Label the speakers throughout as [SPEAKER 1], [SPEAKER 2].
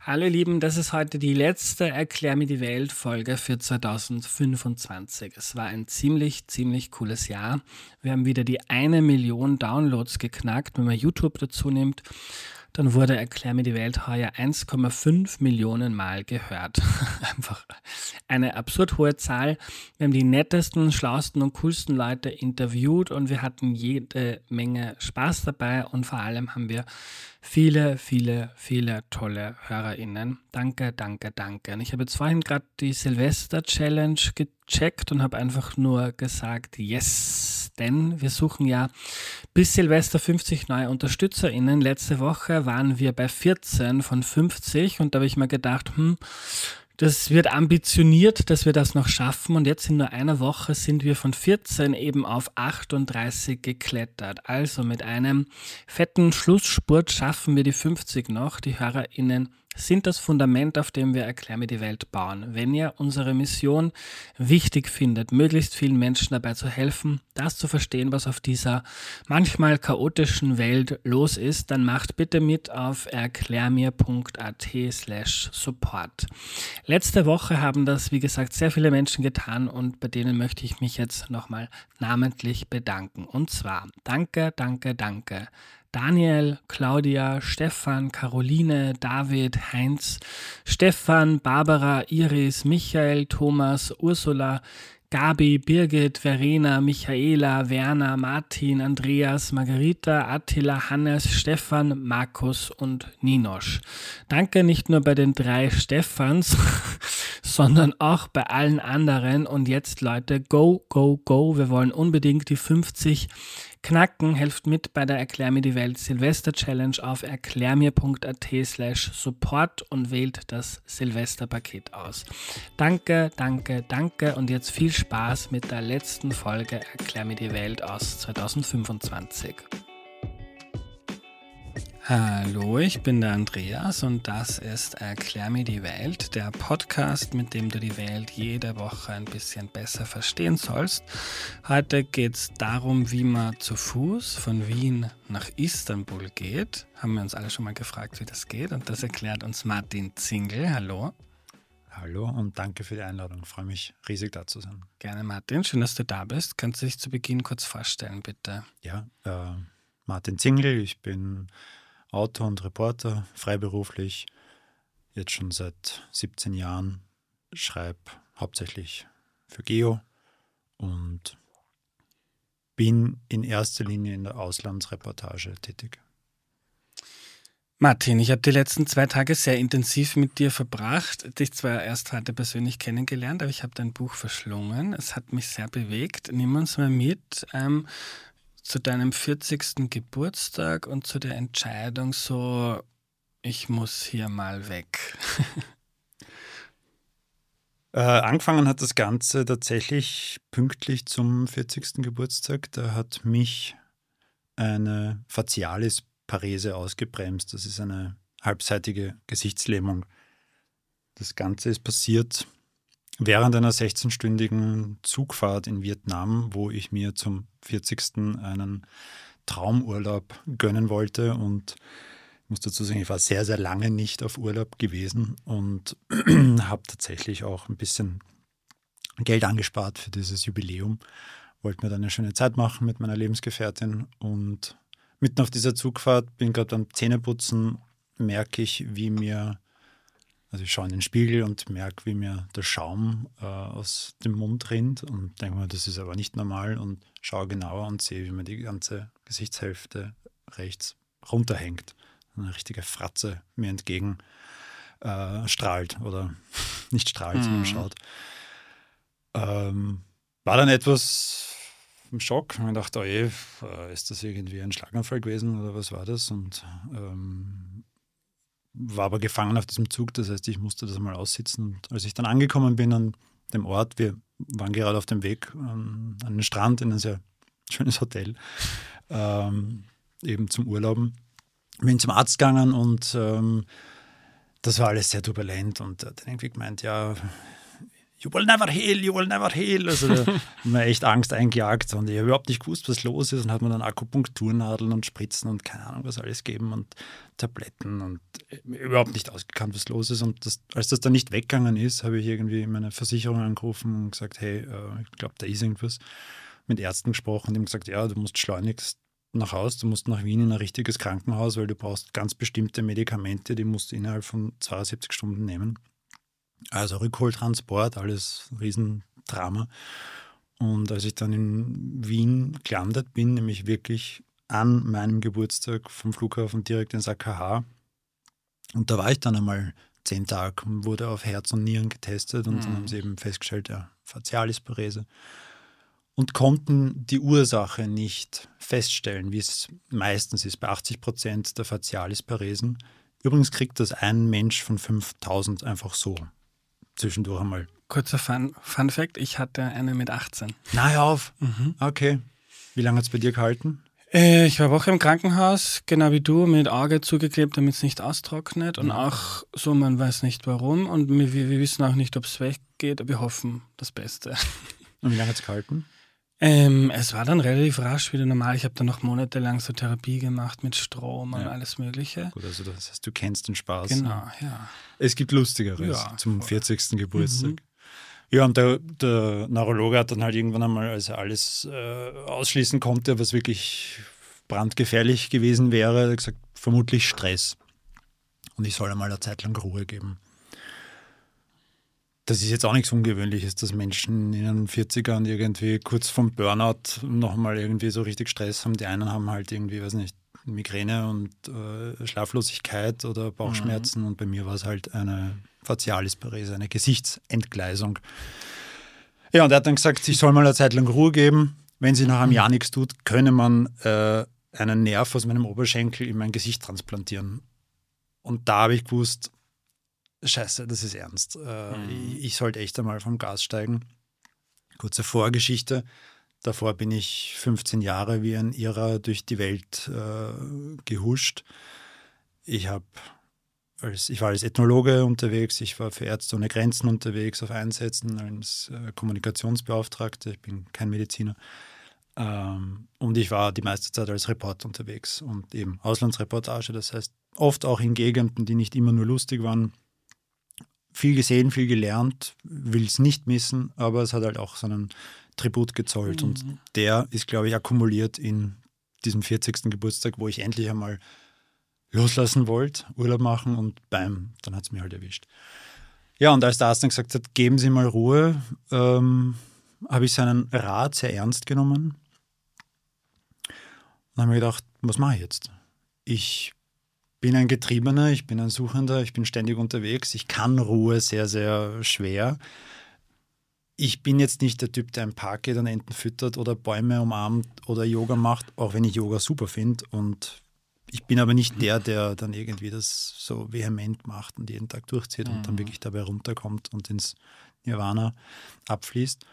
[SPEAKER 1] Hallo ihr Lieben, das ist heute die letzte Erklär mir die Welt-Folge für 2025. Es war ein ziemlich cooles Jahr. Wir haben wieder die 1 Million Downloads geknackt. Wenn man YouTube dazu nimmt, dann wurde Erklär mir die Welt heuer 1,5 Millionen Mal gehört. Einfach eine absurd hohe Zahl. Wir haben die nettesten, schlauesten und coolsten Leute interviewt und wir hatten jede Menge Spaß dabei und vor allem haben wir viele tolle HörerInnen. Danke. Und ich habe jetzt vorhin gerade die Silvester-Challenge gecheckt und habe einfach nur gesagt, yes, denn wir suchen ja bis Silvester 50 neue UnterstützerInnen. Letzte Woche waren wir bei 14 von 50 und da habe ich mir gedacht, das wird ambitioniert, dass wir das noch schaffen und jetzt in nur einer Woche sind wir von 14 eben auf 38 geklettert. Also mit einem fetten Schlussspurt schaffen wir die 50 noch. Die HörerInnen sind das Fundament, auf dem wir Erklär mir die Welt bauen. Wenn ihr unsere Mission wichtig findet, möglichst vielen Menschen dabei zu helfen, das zu verstehen, was auf dieser manchmal chaotischen Welt los ist, dann macht bitte mit auf erklärmir.at/support. Letzte Woche haben das, wie gesagt, sehr viele Menschen getan und bei denen möchte ich mich jetzt nochmal namentlich bedanken. Und zwar danke. Daniel, Claudia, Stefan, Caroline, David, Heinz, Stefan, Barbara, Iris, Michael, Thomas, Ursula, Gabi, Birgit, Verena, Michaela, Werner, Martin, Andreas, Margarita, Attila, Hannes, Stefan, Markus und Ninosch. Danke nicht nur bei den 3 Stefans, sondern auch bei allen anderen. Und jetzt, Leute, go. Wir wollen unbedingt die 50 knacken. Helft mit bei der Erklär mir die Welt Silvester Challenge auf erklärmir.at/support und wählt das Silvesterpaket aus. Danke und jetzt viel Spaß mit der letzten Folge Erklär mir die Welt aus 2025. Hallo, ich bin der Andreas und das ist Erklär mir die Welt, der Podcast, mit dem du die Welt jede Woche ein bisschen besser verstehen sollst. Heute geht es darum, wie man zu Fuß von Wien nach Istanbul geht. Haben wir uns alle schon mal gefragt, wie das geht, und das erklärt uns Martin Zingel. Hallo.
[SPEAKER 2] Hallo und danke für die Einladung. Ich freue mich riesig, da zu sein.
[SPEAKER 1] Gerne, Martin. Schön, dass du da bist. Kannst du dich zu Beginn kurz vorstellen, bitte?
[SPEAKER 2] Ja, Martin Zingel, ich bin Autor und Reporter, freiberuflich, jetzt schon seit 17 Jahren, schreibe hauptsächlich für Geo und bin in erster Linie in der Auslandsreportage tätig.
[SPEAKER 1] Martin, ich habe die letzten 2 Tage sehr intensiv mit dir verbracht. Dich zwar erst heute persönlich kennengelernt, aber ich habe dein Buch verschlungen. Es hat mich sehr bewegt. Nimm uns mal mit zu deinem 40. Geburtstag und zu der Entscheidung so, ich muss hier mal weg.
[SPEAKER 2] Angefangen hat das Ganze tatsächlich pünktlich zum 40. Geburtstag. Da hat mich eine Facialis-Parese ausgebremst. Das ist eine halbseitige Gesichtslähmung. Das Ganze ist passiert während einer 16-stündigen Zugfahrt in Vietnam, wo ich mir zum 40. einen Traumurlaub gönnen wollte. Und ich muss dazu sagen, ich war sehr lange nicht auf Urlaub gewesen und habe tatsächlich auch ein bisschen Geld angespart für dieses Jubiläum. Wollte mir dann eine schöne Zeit machen mit meiner Lebensgefährtin. Und mitten auf dieser Zugfahrt, bin gerade beim Zähneputzen, merke ich, also ich schaue in den Spiegel und merke, wie mir der Schaum aus dem Mund rinnt und denke mir, das ist aber nicht normal, und schaue genauer und sehe, wie mir die ganze Gesichtshälfte rechts runterhängt. Eine richtige Fratze mir entgegen strahlt oder nicht strahlt, sondern schaut. War dann etwas im Schock und dachte, oh je, ist das irgendwie ein Schlaganfall gewesen oder was war das? Und war aber gefangen auf diesem Zug, das heißt, ich musste das mal aussitzen. Und als ich dann angekommen bin an dem Ort, wir waren gerade auf dem Weg an den Strand in ein sehr schönes Hotel, eben zum Urlauben, bin zum Arzt gegangen und das war alles sehr turbulent und er hat dann irgendwie gemeint, ja, you will never heal, you will never heal. Also da hat mir echt Angst eingejagt und ich habe überhaupt nicht gewusst, was los ist und hat mir dann Akupunkturnadeln und Spritzen und keine Ahnung, was alles geben und Tabletten und überhaupt nicht ausgekannt, was los ist. Und als das dann nicht weggegangen ist, habe ich irgendwie meine Versicherung angerufen und gesagt, hey, ich glaube, da ist irgendwas. Mit Ärzten gesprochen und ihm gesagt, ja, du musst schleunigst nach Hause, du musst nach Wien in ein richtiges Krankenhaus, weil du brauchst ganz bestimmte Medikamente, die musst du innerhalb von 72 Stunden nehmen. Also Rückholtransport, alles ein Riesendrama. Und als ich dann in Wien gelandet bin, nämlich wirklich an meinem Geburtstag vom Flughafen direkt ins AKH, und da war ich dann einmal 10 Tage und wurde auf Herz und Nieren getestet und dann haben sie eben festgestellt, ja, Facialisparese. Und konnten die Ursache nicht feststellen, wie es meistens ist, bei 80% der Facialisparesen. Übrigens kriegt das ein Mensch von 5000 einfach so zwischendurch einmal.
[SPEAKER 1] Kurzer Fun Fact, ich hatte eine mit 18.
[SPEAKER 2] Na, hör auf. Okay. Wie lange hat es bei dir gehalten?
[SPEAKER 1] Ich war eine Woche im Krankenhaus, genau wie du, mit Auge zugeklebt, damit es nicht austrocknet. Und auch so, man weiß nicht warum. Und wir wissen auch nicht, ob es weggeht. Wir hoffen das Beste.
[SPEAKER 2] Und wie lange hat es gehalten?
[SPEAKER 1] Es war dann relativ rasch wieder normal. Ich habe dann noch monatelang so Therapie gemacht mit Strom und alles Mögliche.
[SPEAKER 2] Gut, also das heißt, du kennst den Spaß.
[SPEAKER 1] Genau, ja.
[SPEAKER 2] Es gibt Lustigeres zum 40. Geburtstag. Ja, und der Neurologe hat dann halt irgendwann einmal, als er alles ausschließen konnte, was wirklich brandgefährlich gewesen wäre, gesagt, vermutlich Stress. Und ich soll einmal eine Zeit lang Ruhe geben. Das ist jetzt auch nichts Ungewöhnliches, dass Menschen in den 40ern irgendwie kurz vom Burnout nochmal irgendwie so richtig Stress haben. Die einen haben halt irgendwie, weiß nicht, Migräne und Schlaflosigkeit oder Bauchschmerzen und bei mir war es halt eine Facialisparese, eine Gesichtsentgleisung. Ja, und er hat dann gesagt, ich soll mal eine Zeit lang Ruhe geben. Wenn sich nach einem Jahr nichts tut, könne man einen Nerv aus meinem Oberschenkel in mein Gesicht transplantieren. Und da habe ich gewusst, Scheiße, das ist ernst. Ich sollte echt einmal vom Gas steigen. Kurze Vorgeschichte. Davor bin ich 15 Jahre wie ein Irrer durch die Welt gehuscht. Ich war als Ethnologe unterwegs, ich war für Ärzte ohne Grenzen unterwegs auf Einsätzen als Kommunikationsbeauftragter. Ich bin kein Mediziner. Und ich war die meiste Zeit als Reporter unterwegs und eben Auslandsreportage. Das heißt, oft auch in Gegenden, die nicht immer nur lustig waren. Viel gesehen, viel gelernt, will es nicht missen, aber es hat halt auch so einen Tribut gezollt. Und der ist, glaube ich, akkumuliert in diesem 40. Geburtstag, wo ich endlich einmal loslassen wollte, Urlaub machen und dann hat es mich halt erwischt. Ja, und als der Arzt dann gesagt hat, geben Sie mal Ruhe, habe ich seinen Rat sehr ernst genommen. Und habe mir gedacht, was mache ich jetzt? Ich bin ein Getriebener, ich bin ein Suchender, ich bin ständig unterwegs, ich kann Ruhe sehr, sehr schwer. Ich bin jetzt nicht der Typ, der im Park geht und Enten füttert oder Bäume umarmt oder Yoga macht, auch wenn ich Yoga super finde. Und ich bin aber nicht der dann irgendwie das so vehement macht und jeden Tag durchzieht und dann wirklich dabei runterkommt und ins Nirvana abfließt.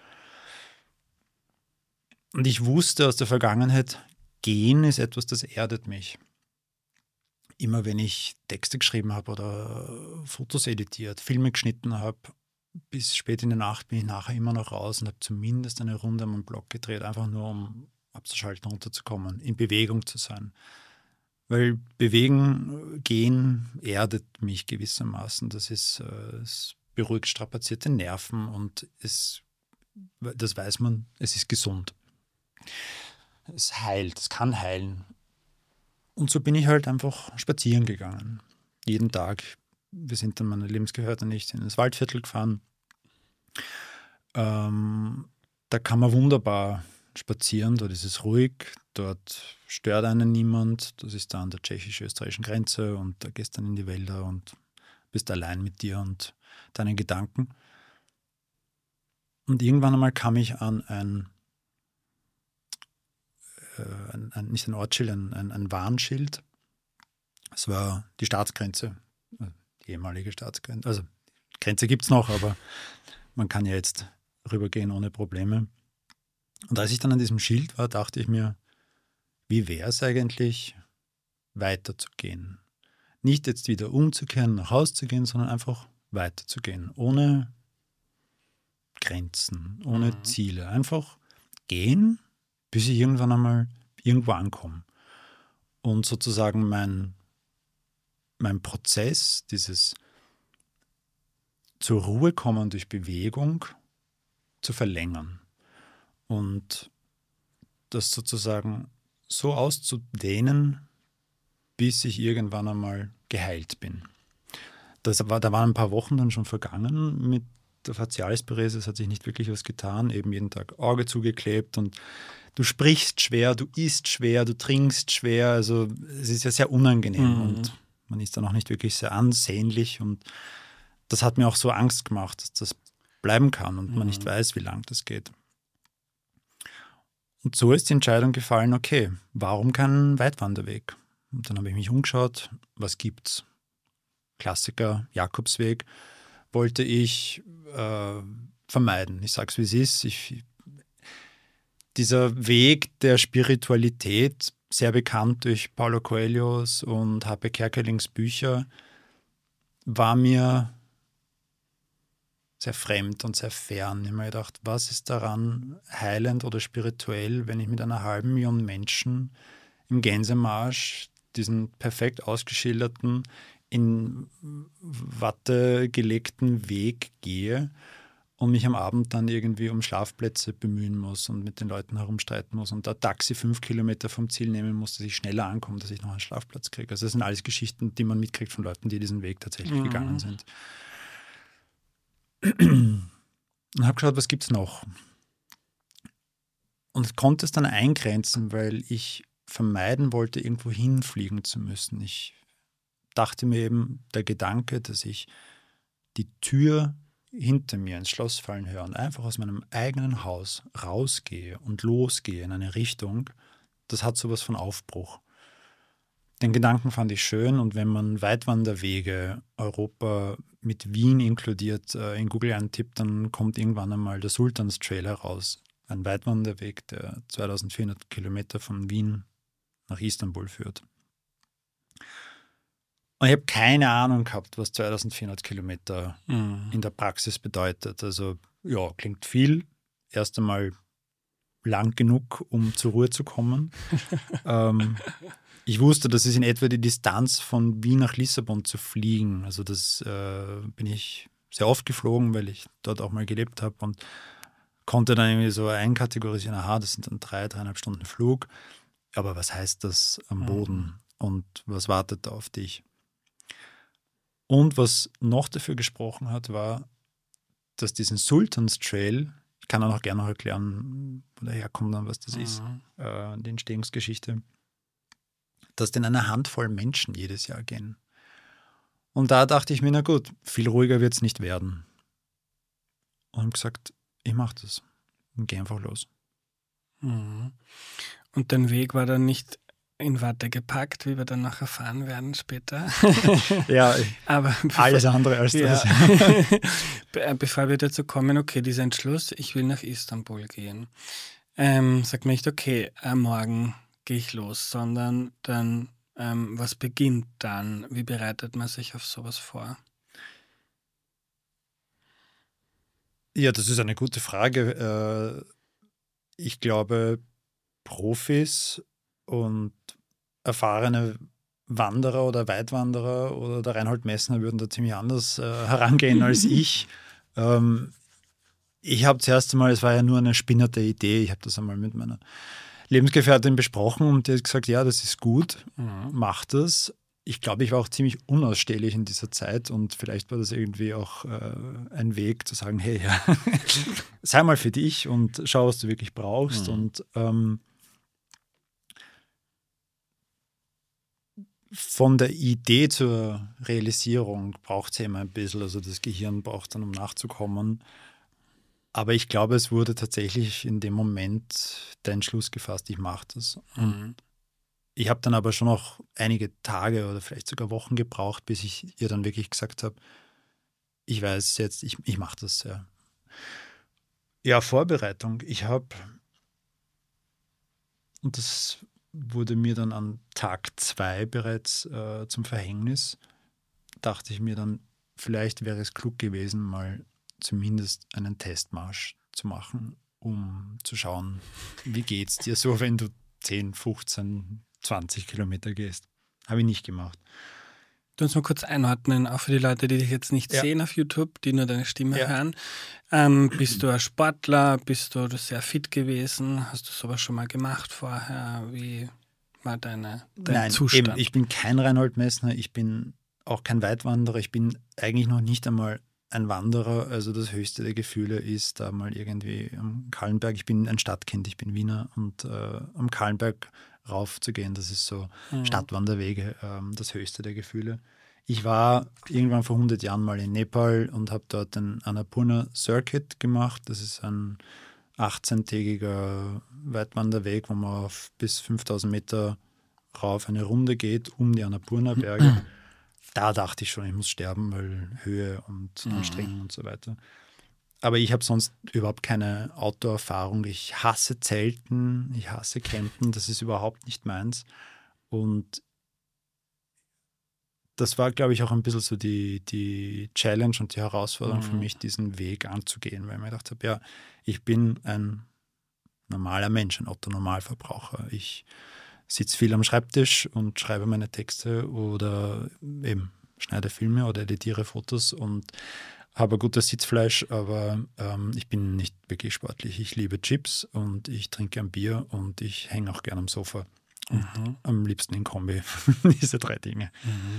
[SPEAKER 2] Und ich wusste aus der Vergangenheit, gehen ist etwas, das erdet mich. Immer wenn ich Texte geschrieben habe oder Fotos editiert, Filme geschnitten habe, bis spät in die Nacht bin ich nachher immer noch raus und habe zumindest eine Runde am Block gedreht, einfach nur um abzuschalten, runterzukommen, in Bewegung zu sein. Weil Bewegen, Gehen erdet mich gewissermaßen. Es beruhigt strapazierte Nerven und das weiß man, es ist gesund. Es heilt, es kann heilen. Und so bin ich halt einfach spazieren gegangen. Jeden Tag. Wir sind dann, meine Lebensgefährtin nicht, in das Waldviertel gefahren. Da kann man wunderbar spazieren. Dort ist es ruhig. Dort stört einen niemand. Das ist da an der tschechisch-österreichischen Grenze. Und da gehst dann in die Wälder und bist allein mit dir und deinen Gedanken. Und irgendwann einmal kam ich an nicht ein Ortsschild, ein Warnschild. Es war die Staatsgrenze, die ehemalige Staatsgrenze. Also Grenze gibt es noch, aber man kann ja jetzt rübergehen ohne Probleme. Und als ich dann an diesem Schild war, dachte ich mir, wie wäre es eigentlich, weiterzugehen? Nicht jetzt wieder umzukehren, nach Hause zu gehen, sondern einfach weiterzugehen, ohne Grenzen, ohne Ziele. Einfach gehen, bis ich irgendwann einmal irgendwo ankomme. Und sozusagen mein Prozess, dieses zur Ruhe kommen durch Bewegung, zu verlängern. Und das sozusagen so auszudehnen, bis ich irgendwann einmal geheilt bin. Da waren ein paar Wochen dann schon vergangen mit der Facialisparese. Es hat sich nicht wirklich was getan. Eben jeden Tag Auge zugeklebt und du sprichst schwer, du isst schwer, du trinkst schwer. Also es ist ja sehr unangenehm und man ist dann auch nicht wirklich sehr ansehnlich. Und das hat mir auch so Angst gemacht, dass das bleiben kann und man nicht weiß, wie lang das geht. Und so ist die Entscheidung gefallen, okay, warum kein Weitwanderweg? Und dann habe ich mich umgeschaut, was gibt's? Klassiker, Jakobsweg, wollte ich vermeiden. Ich sage es, wie es ist. Dieser Weg der Spiritualität, sehr bekannt durch Paulo Coelhos und H.P. Kerkelings Bücher, war mir sehr fremd und sehr fern. Ich habe mir gedacht, was ist daran heilend oder spirituell, wenn ich mit einer halben Million Menschen im Gänsemarsch diesen perfekt ausgeschilderten, in Watte gelegten Weg gehe und mich am Abend dann irgendwie um Schlafplätze bemühen muss und mit den Leuten herumstreiten muss und ein Taxi 5 Kilometer vom Ziel nehmen muss, dass ich schneller ankomme, dass ich noch einen Schlafplatz kriege. Also das sind alles Geschichten, die man mitkriegt von Leuten, die diesen Weg tatsächlich gegangen sind. Und habe geschaut, was gibt es noch? Und konnte es dann eingrenzen, weil ich vermeiden wollte, irgendwo hinfliegen zu müssen. Ich dachte mir eben, der Gedanke, dass ich die Tür hinter mir ins Schloss fallen höre und einfach aus meinem eigenen Haus rausgehe und losgehe in eine Richtung, das hat sowas von Aufbruch. Den Gedanken fand ich schön und wenn man Weitwanderwege Europa mit Wien inkludiert in Google eintippt, dann kommt irgendwann einmal der Sultanstrail heraus. Ein Weitwanderweg, der 2400 Kilometer von Wien nach Istanbul führt. Und ich habe keine Ahnung gehabt, was 2400 Kilometer in der Praxis bedeutet. Also ja, klingt viel. Erst einmal lang genug, um zur Ruhe zu kommen. Ich wusste, das ist in etwa die Distanz von Wien nach Lissabon zu fliegen. Also das bin ich sehr oft geflogen, weil ich dort auch mal gelebt habe und konnte dann irgendwie so einkategorisieren, aha, das sind dann 3,5 Stunden Flug. Aber was heißt das am Boden und was wartet da auf dich? Und was noch dafür gesprochen hat, war, dass diesen Sultanstrail, ich kann auch gerne noch erklären, wo der herkommt und was das ist, die Entstehungsgeschichte, dass den eine Handvoll Menschen jedes Jahr gehen. Und da dachte ich mir, na gut, viel ruhiger wird es nicht werden. Und habe gesagt, ich mache das und gehe einfach los.
[SPEAKER 1] Und dein Weg war dann nicht in Watte gepackt, wie wir dann noch erfahren werden später.
[SPEAKER 2] Ja,
[SPEAKER 1] aber
[SPEAKER 2] alles andere als das.
[SPEAKER 1] Bevor wir dazu kommen, okay, dieser Entschluss, ich will nach Istanbul gehen, sagt man nicht, okay, morgen gehe ich los, sondern dann, was beginnt dann? Wie bereitet man sich auf sowas vor?
[SPEAKER 2] Ja, das ist eine gute Frage. Ich glaube, Profis und erfahrene Wanderer oder Weitwanderer oder der Reinhold Messner würden da ziemlich anders herangehen als ich. Ich habe zuerst einmal, es war ja nur eine spinnerte Idee, ich habe das einmal mit meiner Lebensgefährtin besprochen und die hat gesagt, ja, das ist gut, mach das. Ich glaube, ich war auch ziemlich unausstehlich in dieser Zeit und vielleicht war das irgendwie auch ein Weg zu sagen, hey, ja, sei mal für dich und schau, was du wirklich brauchst. Und von der Idee zur Realisierung braucht es ja immer ein bisschen, also das Gehirn braucht dann, um nachzukommen. Aber ich glaube, es wurde tatsächlich in dem Moment der Entschluss gefasst, ich mache das. Und ich habe dann aber schon noch einige Tage oder vielleicht sogar Wochen gebraucht, bis ich ihr dann wirklich gesagt habe, ich weiß jetzt, ich mache das. Ja. Ja, Vorbereitung. Ich habe, und das wurde mir dann an Tag 2 bereits zum Verhängnis, dachte ich mir dann, vielleicht wäre es klug gewesen, mal zumindest einen Testmarsch zu machen, um zu schauen, wie geht es dir so, wenn du 10, 15, 20 Kilometer gehst. Habe ich nicht gemacht.
[SPEAKER 1] Du uns mal kurz einordnen, auch für die Leute, die dich jetzt nicht sehen auf YouTube, die nur deine Stimme hören. Bist du ein Sportler? Bist du sehr fit gewesen? Hast du sowas schon mal gemacht vorher? Wie war dein Zustand?
[SPEAKER 2] Eben, ich bin kein Reinhold Messner, ich bin auch kein Weitwanderer, ich bin eigentlich noch nicht einmal ein Wanderer. Also das höchste der Gefühle ist da mal irgendwie am Kahlenberg. Ich bin ein Stadtkind, ich bin Wiener und am Kahlenberg rauf zu gehen, das ist so Stadtwanderwege, das höchste der Gefühle. Ich war irgendwann vor 100 Jahren mal in Nepal und habe dort den Annapurna Circuit gemacht. Das ist ein 18-tägiger Weitwanderweg, wo man auf bis 5000 Meter rauf eine Runde geht um die Annapurna-Berge. Da dachte ich schon, ich muss sterben, weil Höhe und Anstrengung und so weiter. Aber ich habe sonst überhaupt keine Outdoor-Erfahrung. Ich hasse Zelten, ich hasse Campen, das ist überhaupt nicht meins. Das war, glaube ich, auch ein bisschen so die Challenge und die Herausforderung für mich, diesen Weg anzugehen, weil ich mir gedacht habe, ja, ich bin ein normaler Mensch, ein Otto-Normalverbraucher. Ich sitze viel am Schreibtisch und schreibe meine Texte oder eben schneide Filme oder editiere Fotos und habe gutes Sitzfleisch, aber ich bin nicht wirklich sportlich. Ich liebe Chips und ich trinke ein Bier und ich hänge auch gerne am Sofa. Und am liebsten in Kombi. Diese 3 Dinge.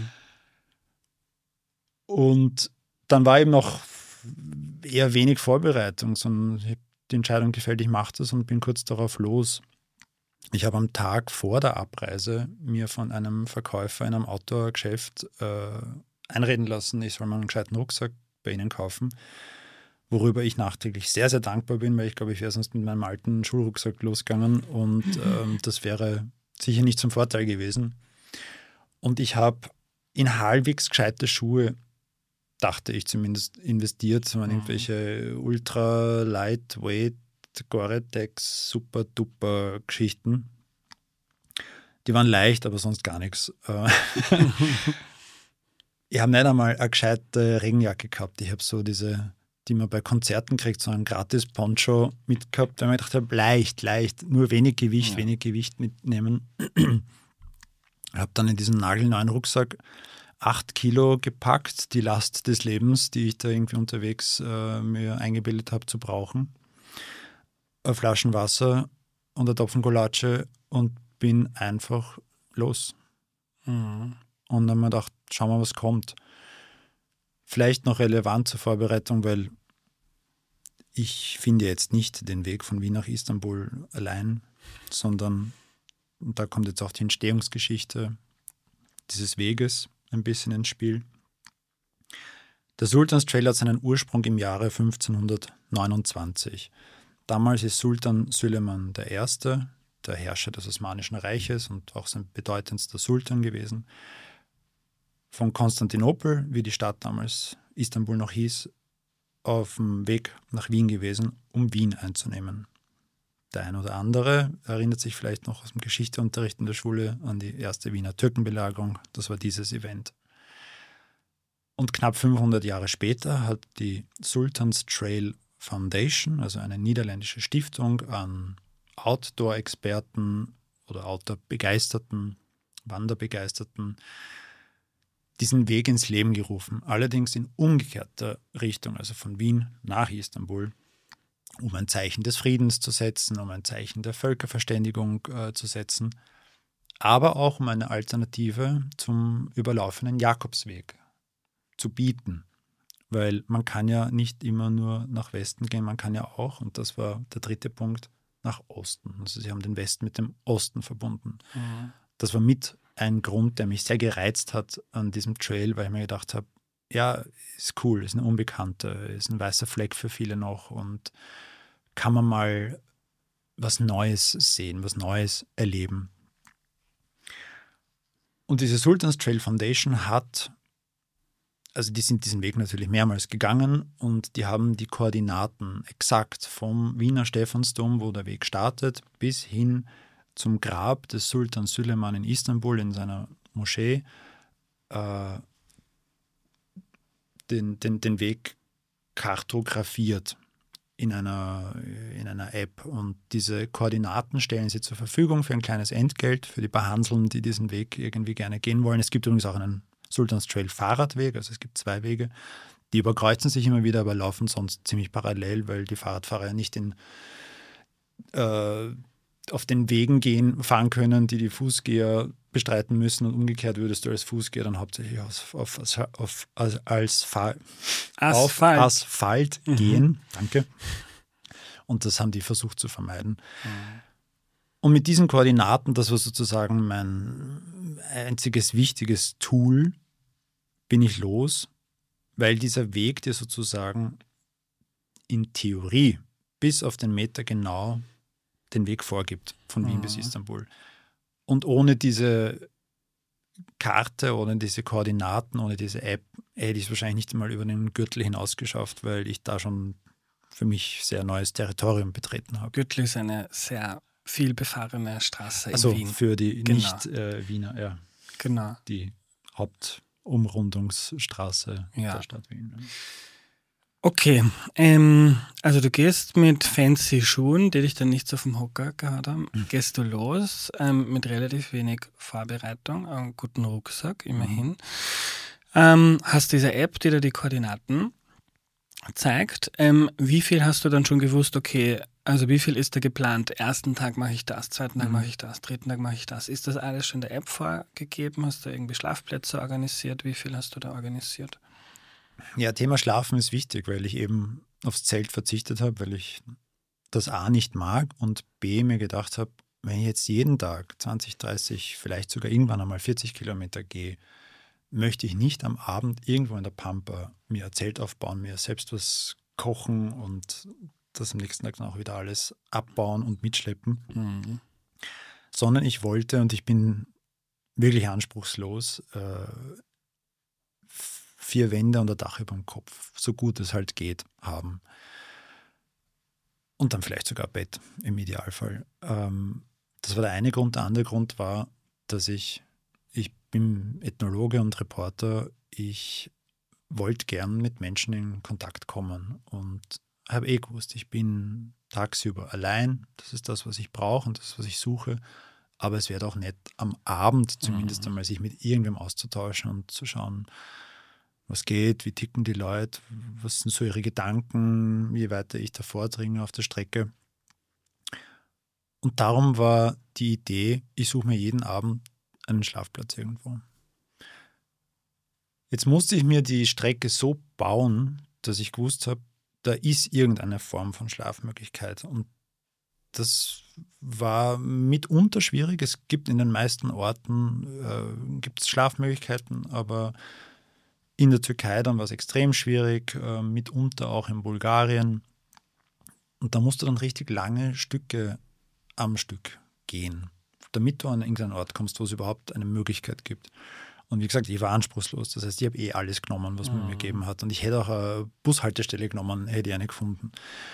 [SPEAKER 2] Und dann war eben noch eher wenig Vorbereitung, sondern ich habe die Entscheidung gefällt, ich mache das und bin kurz darauf los. Ich habe am Tag vor der Abreise mir von einem Verkäufer in einem Outdoor-Geschäft einreden lassen, ich soll mal einen gescheiten Rucksack bei ihnen kaufen, worüber ich nachträglich sehr, sehr dankbar bin, weil ich glaube, ich wäre sonst mit meinem alten Schulrucksack losgegangen und das wäre sicher nicht zum Vorteil gewesen. Und ich habe in halbwegs gescheite Schuhe, dachte ich zumindest, investiert. Das waren irgendwelche ultra lightweight Gore-Tex super duper Geschichten. Die waren leicht, aber sonst gar nichts. Ich habe nicht einmal eine gescheite Regenjacke gehabt. Ich habe so diese, die man bei Konzerten kriegt, so einen gratis Poncho mitgehabt, weil ich mir gedacht habe, leicht, nur wenig Gewicht mitnehmen. Ich habe dann in diesen nagelneuen Rucksack 8 Kilo gepackt, die Last des Lebens, die ich da irgendwie unterwegs mir eingebildet habe zu brauchen. Eine Flaschen Wasser und eine Topfengulatsche und bin einfach los. Und dann habe ich mir gedacht, schauen wir, was kommt. Vielleicht noch relevant zur Vorbereitung, weil ich finde jetzt nicht den Weg von Wien nach Istanbul allein, sondern, und da kommt jetzt auch die Entstehungsgeschichte dieses Weges ein bisschen ins Spiel. Der Sultanstrail hat seinen Ursprung im Jahre 1529. Damals ist Sultan Süleyman I., der Herrscher des Osmanischen Reiches und auch sein bedeutendster Sultan gewesen, von Konstantinopel, wie die Stadt damals Istanbul noch hieß, auf dem Weg nach Wien gewesen, um Wien einzunehmen. Der ein oder andere erinnert sich vielleicht noch aus dem Geschichteunterricht in der Schule an die erste Wiener Türkenbelagerung. Das war dieses Event. Und knapp 500 Jahre später hat die Sultan's Trail Foundation, also eine niederländische Stiftung an Outdoor-Experten oder Outdoor-Begeisterten, Wanderbegeisterten, diesen Weg ins Leben gerufen. Allerdings in umgekehrter Richtung, also von Wien nach Istanbul, um ein Zeichen des Friedens zu setzen, um ein Zeichen der Völkerverständigung zu setzen, aber auch um eine Alternative zum überlaufenden Jakobsweg zu bieten. Weil man kann ja nicht immer nur nach Westen gehen, man kann ja auch, und das war der 3. Punkt, nach Osten. Also sie haben den Westen mit dem Osten verbunden. Das war mit ein Grund, der mich sehr gereizt hat an diesem Trail, weil ich mir gedacht habe, ja, ist cool, ist eine Unbekannte, ist ein weißer Fleck für viele noch und kann man mal was Neues sehen, was Neues erleben. Und diese Sultan's Trail Foundation hat, also die sind diesen Weg natürlich mehrmals gegangen und die haben die Koordinaten exakt vom Wiener Stephansdom, wo der Weg startet, bis hin zum Grab des Sultan Süleyman in Istanbul in seiner Moschee den Weg kartografiert in einer App, und diese Koordinaten stellen sie zur Verfügung für ein kleines Entgelt für die paar Hanseln, die diesen Weg irgendwie gerne gehen wollen. Es gibt übrigens auch einen Sultans Trail Fahrradweg, also es gibt 2 Wege, die überkreuzen sich immer wieder, aber laufen sonst ziemlich parallel, weil die Fahrradfahrer ja nicht auf den Wegen fahren können, die Fußgänger bestreiten müssen, und umgekehrt würdest du als Fußgänger dann hauptsächlich auf Asphalt gehen. Danke. Und das haben die versucht zu vermeiden. Und mit diesen Koordinaten, das war sozusagen mein einziges wichtiges Tool, bin ich los, weil dieser Weg dir sozusagen in Theorie bis auf den Meter genau den Weg vorgibt, von Wien bis Istanbul. Und ohne diese Karte, ohne diese Koordinaten, ohne diese App, hätte ich es wahrscheinlich nicht einmal über den Gürtel hinaus geschafft, weil ich da schon für mich sehr neues Territorium betreten habe.
[SPEAKER 1] Gürtel ist eine sehr viel befahrene Straße in Wien.
[SPEAKER 2] Also für die Nicht-Wiener, ja.
[SPEAKER 1] Genau.
[SPEAKER 2] Die Hauptumrundungsstraße der Stadt Wien. Ja.
[SPEAKER 1] Okay, also du gehst mit fancy Schuhen, die dich dann nicht so vom Hocker gehauen haben, gehst du los mit relativ wenig Vorbereitung, einen guten Rucksack immerhin. Hast diese App, die dir die Koordinaten zeigt. Wie viel hast du dann schon gewusst, okay, also wie viel ist da geplant? Ersten Tag mache ich das, zweiten Tag mache ich das, dritten Tag mache ich das. Ist das alles schon in der App vorgegeben? Hast du irgendwie Schlafplätze organisiert? Wie viel hast du da organisiert?
[SPEAKER 2] Ja, Thema Schlafen ist wichtig, weil ich eben aufs Zelt verzichtet habe, weil ich das A nicht mag und B mir gedacht habe, wenn ich jetzt jeden Tag 20, 30, vielleicht sogar irgendwann einmal 40 Kilometer gehe, möchte ich nicht am Abend irgendwo in der Pampa mir ein Zelt aufbauen, mir selbst was kochen und das am nächsten Tag dann auch wieder alles abbauen und mitschleppen. Sondern ich wollte, und ich bin wirklich anspruchslos, 4 Wände und ein Dach über dem Kopf, so gut es halt geht, haben. Und dann vielleicht sogar ein Bett im Idealfall. Das war der eine Grund. Der andere Grund war, dass ich bin Ethnologe und Reporter. Ich wollte gern mit Menschen in Kontakt kommen und habe gewusst, ich bin tagsüber allein. Das ist das, was ich brauche und das, was ich suche. Aber es wäre auch nett, am Abend zumindest einmal sich mit irgendwem auszutauschen und zu schauen, was geht, wie ticken die Leute, was sind so ihre Gedanken, je weiter ich da vordringe auf der Strecke. Und darum war die Idee, ich suche mir jeden Abend einen Schlafplatz irgendwo. Jetzt musste ich mir die Strecke so bauen, dass ich gewusst habe, da ist irgendeine Form von Schlafmöglichkeit. Und das war mitunter schwierig. Es gibt in den meisten Orten gibt's Schlafmöglichkeiten, aber in der Türkei dann war es extrem schwierig, mitunter auch in Bulgarien. Und da musst du dann richtig lange Stücke am Stück gehen, damit du an irgendeinen Ort kommst, wo es überhaupt eine Möglichkeit gibt. Und wie gesagt, ich war anspruchslos. Das heißt, ich habe alles genommen, was man mir gegeben hat. Und ich hätte auch eine Bushaltestelle genommen, hätte ich eine gefunden.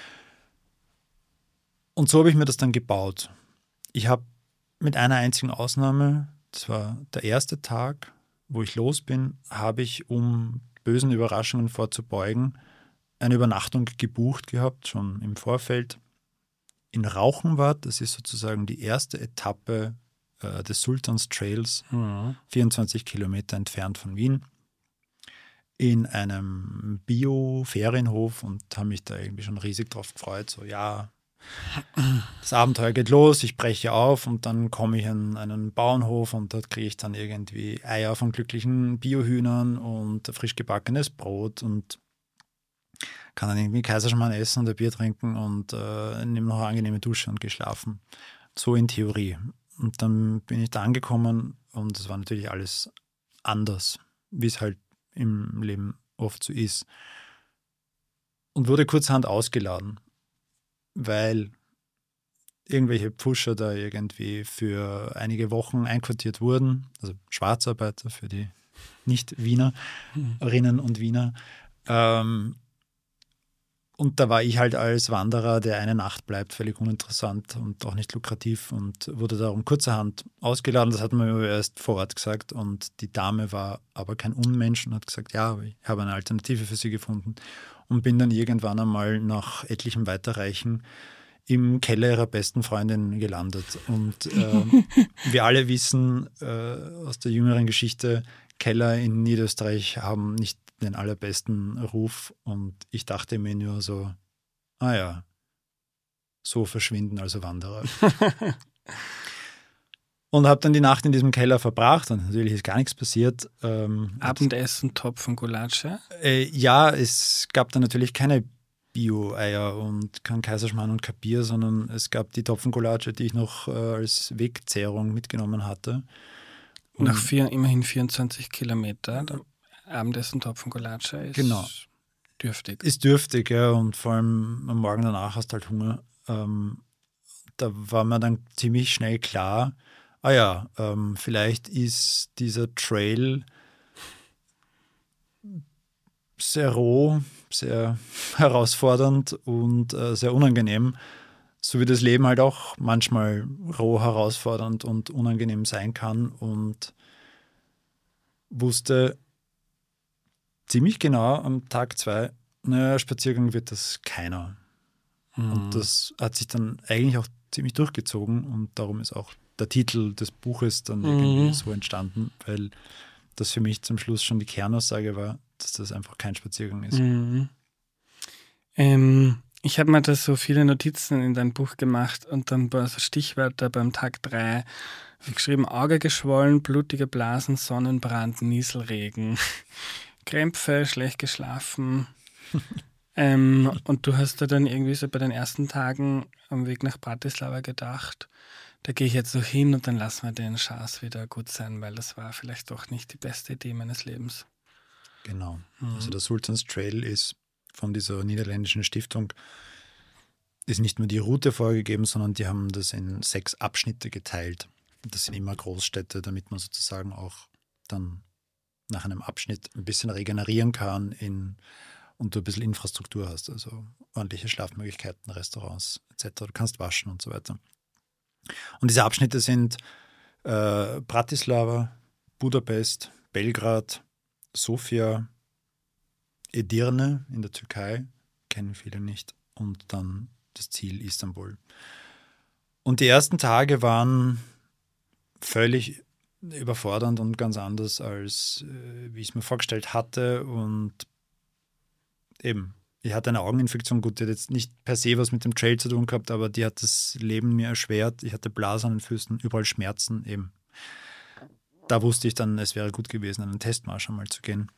[SPEAKER 2] Und so habe ich mir das dann gebaut. Ich habe mit einer einzigen Ausnahme, das war der erste Tag, wo ich los bin, habe ich, um bösen Überraschungen vorzubeugen, eine Übernachtung gebucht gehabt, schon im Vorfeld. In Rauchenwart, das ist sozusagen die erste Etappe des Sultans Trails, 24 Kilometer entfernt von Wien, in einem Bio-Ferienhof, und habe mich da irgendwie schon riesig drauf gefreut. So, ja, das Abenteuer geht los, ich breche auf und dann komme ich an einen Bauernhof und dort kriege ich dann irgendwie Eier von glücklichen Biohühnern und frisch gebackenes Brot und kann dann irgendwie Kaiserschmarrn essen und ein Bier trinken und nehme noch eine angenehme Dusche und gehe schlafen. So in Theorie. Und dann bin ich da angekommen und es war natürlich alles anders, wie es halt im Leben oft so ist. Und wurde kurzerhand ausgeladen, weil irgendwelche Pfuscher da irgendwie für einige Wochen einquartiert wurden, also Schwarzarbeiter für die Nicht-Wienerinnen und Wiener, Und da war ich halt als Wanderer, der eine Nacht bleibt, völlig uninteressant und auch nicht lukrativ und wurde darum kurzerhand ausgeladen. Das hat man mir erst vor Ort gesagt. Und die Dame war aber kein Unmensch und hat gesagt, ja, ich habe eine Alternative für sie gefunden. Und bin dann irgendwann einmal nach etlichem Weiterreichen im Keller ihrer besten Freundin gelandet. Und wir alle wissen aus der jüngeren Geschichte, Keller in Niederösterreich haben nicht den allerbesten Ruf. Und ich dachte mir nur so, so verschwinden also Wanderer. Und habe dann die Nacht in diesem Keller verbracht und natürlich ist gar nichts passiert.
[SPEAKER 1] Abendessen, Topfengulatsche?
[SPEAKER 2] Ja, es gab dann natürlich keine Bio-Eier und kein Kaiserschmarrn und kein Bier, sondern es gab die Topfengulatsche, die ich noch als Wegzehrung mitgenommen hatte. Und
[SPEAKER 1] nach immerhin 24 Kilometer, Abendessen, Topfengulatsche ist dürftig.
[SPEAKER 2] Ist dürftig, ja, und vor allem am Morgen danach hast du halt Hunger. Da war mir dann ziemlich schnell klar, vielleicht ist dieser Trail sehr roh, sehr herausfordernd und sehr unangenehm, so wie das Leben halt auch manchmal roh, herausfordernd und unangenehm sein kann, und wusste ziemlich genau am Tag 2, Spaziergang wird das keiner. Und das hat sich dann eigentlich auch ziemlich durchgezogen und darum ist auch der Titel des Buches dann irgendwie so entstanden, weil das für mich zum Schluss schon die Kernaussage war, dass das einfach kein Spaziergang ist.
[SPEAKER 1] Ich habe mir da so viele Notizen in dein Buch gemacht und dann war so Stichwörter beim Tag 3 geschrieben: Auge geschwollen, blutige Blasen, Sonnenbrand, Nieselregen, Krämpfe, schlecht geschlafen. Und du hast da dann irgendwie so bei den ersten Tagen am Weg nach Bratislava gedacht, da gehe ich jetzt so hin und dann lassen wir den Chance wieder gut sein, weil das war vielleicht doch nicht die beste Idee meines Lebens.
[SPEAKER 2] Genau. Also der Sultans Trail ist von dieser niederländischen Stiftung, ist nicht nur die Route vorgegeben, sondern die haben das in 6 Abschnitte geteilt. Das sind immer Großstädte, damit man sozusagen auch dann nach einem Abschnitt ein bisschen regenerieren kann und du ein bisschen Infrastruktur hast, also ordentliche Schlafmöglichkeiten, Restaurants etc. Du kannst waschen und so weiter. Und diese Abschnitte sind Bratislava, Budapest, Belgrad, Sofia, Edirne in der Türkei, kennen viele nicht, und dann das Ziel Istanbul. Und die ersten Tage waren völlig überfordernd und ganz anders, als wie ich es mir vorgestellt hatte. Und eben, ich hatte eine Augeninfektion, gut, die hat jetzt nicht per se was mit dem Trail zu tun gehabt, aber die hat das Leben mir erschwert. Ich hatte Blasen an den Füßen, überall Schmerzen eben. Da wusste ich dann, es wäre gut gewesen, einen Testmarsch einmal zu gehen.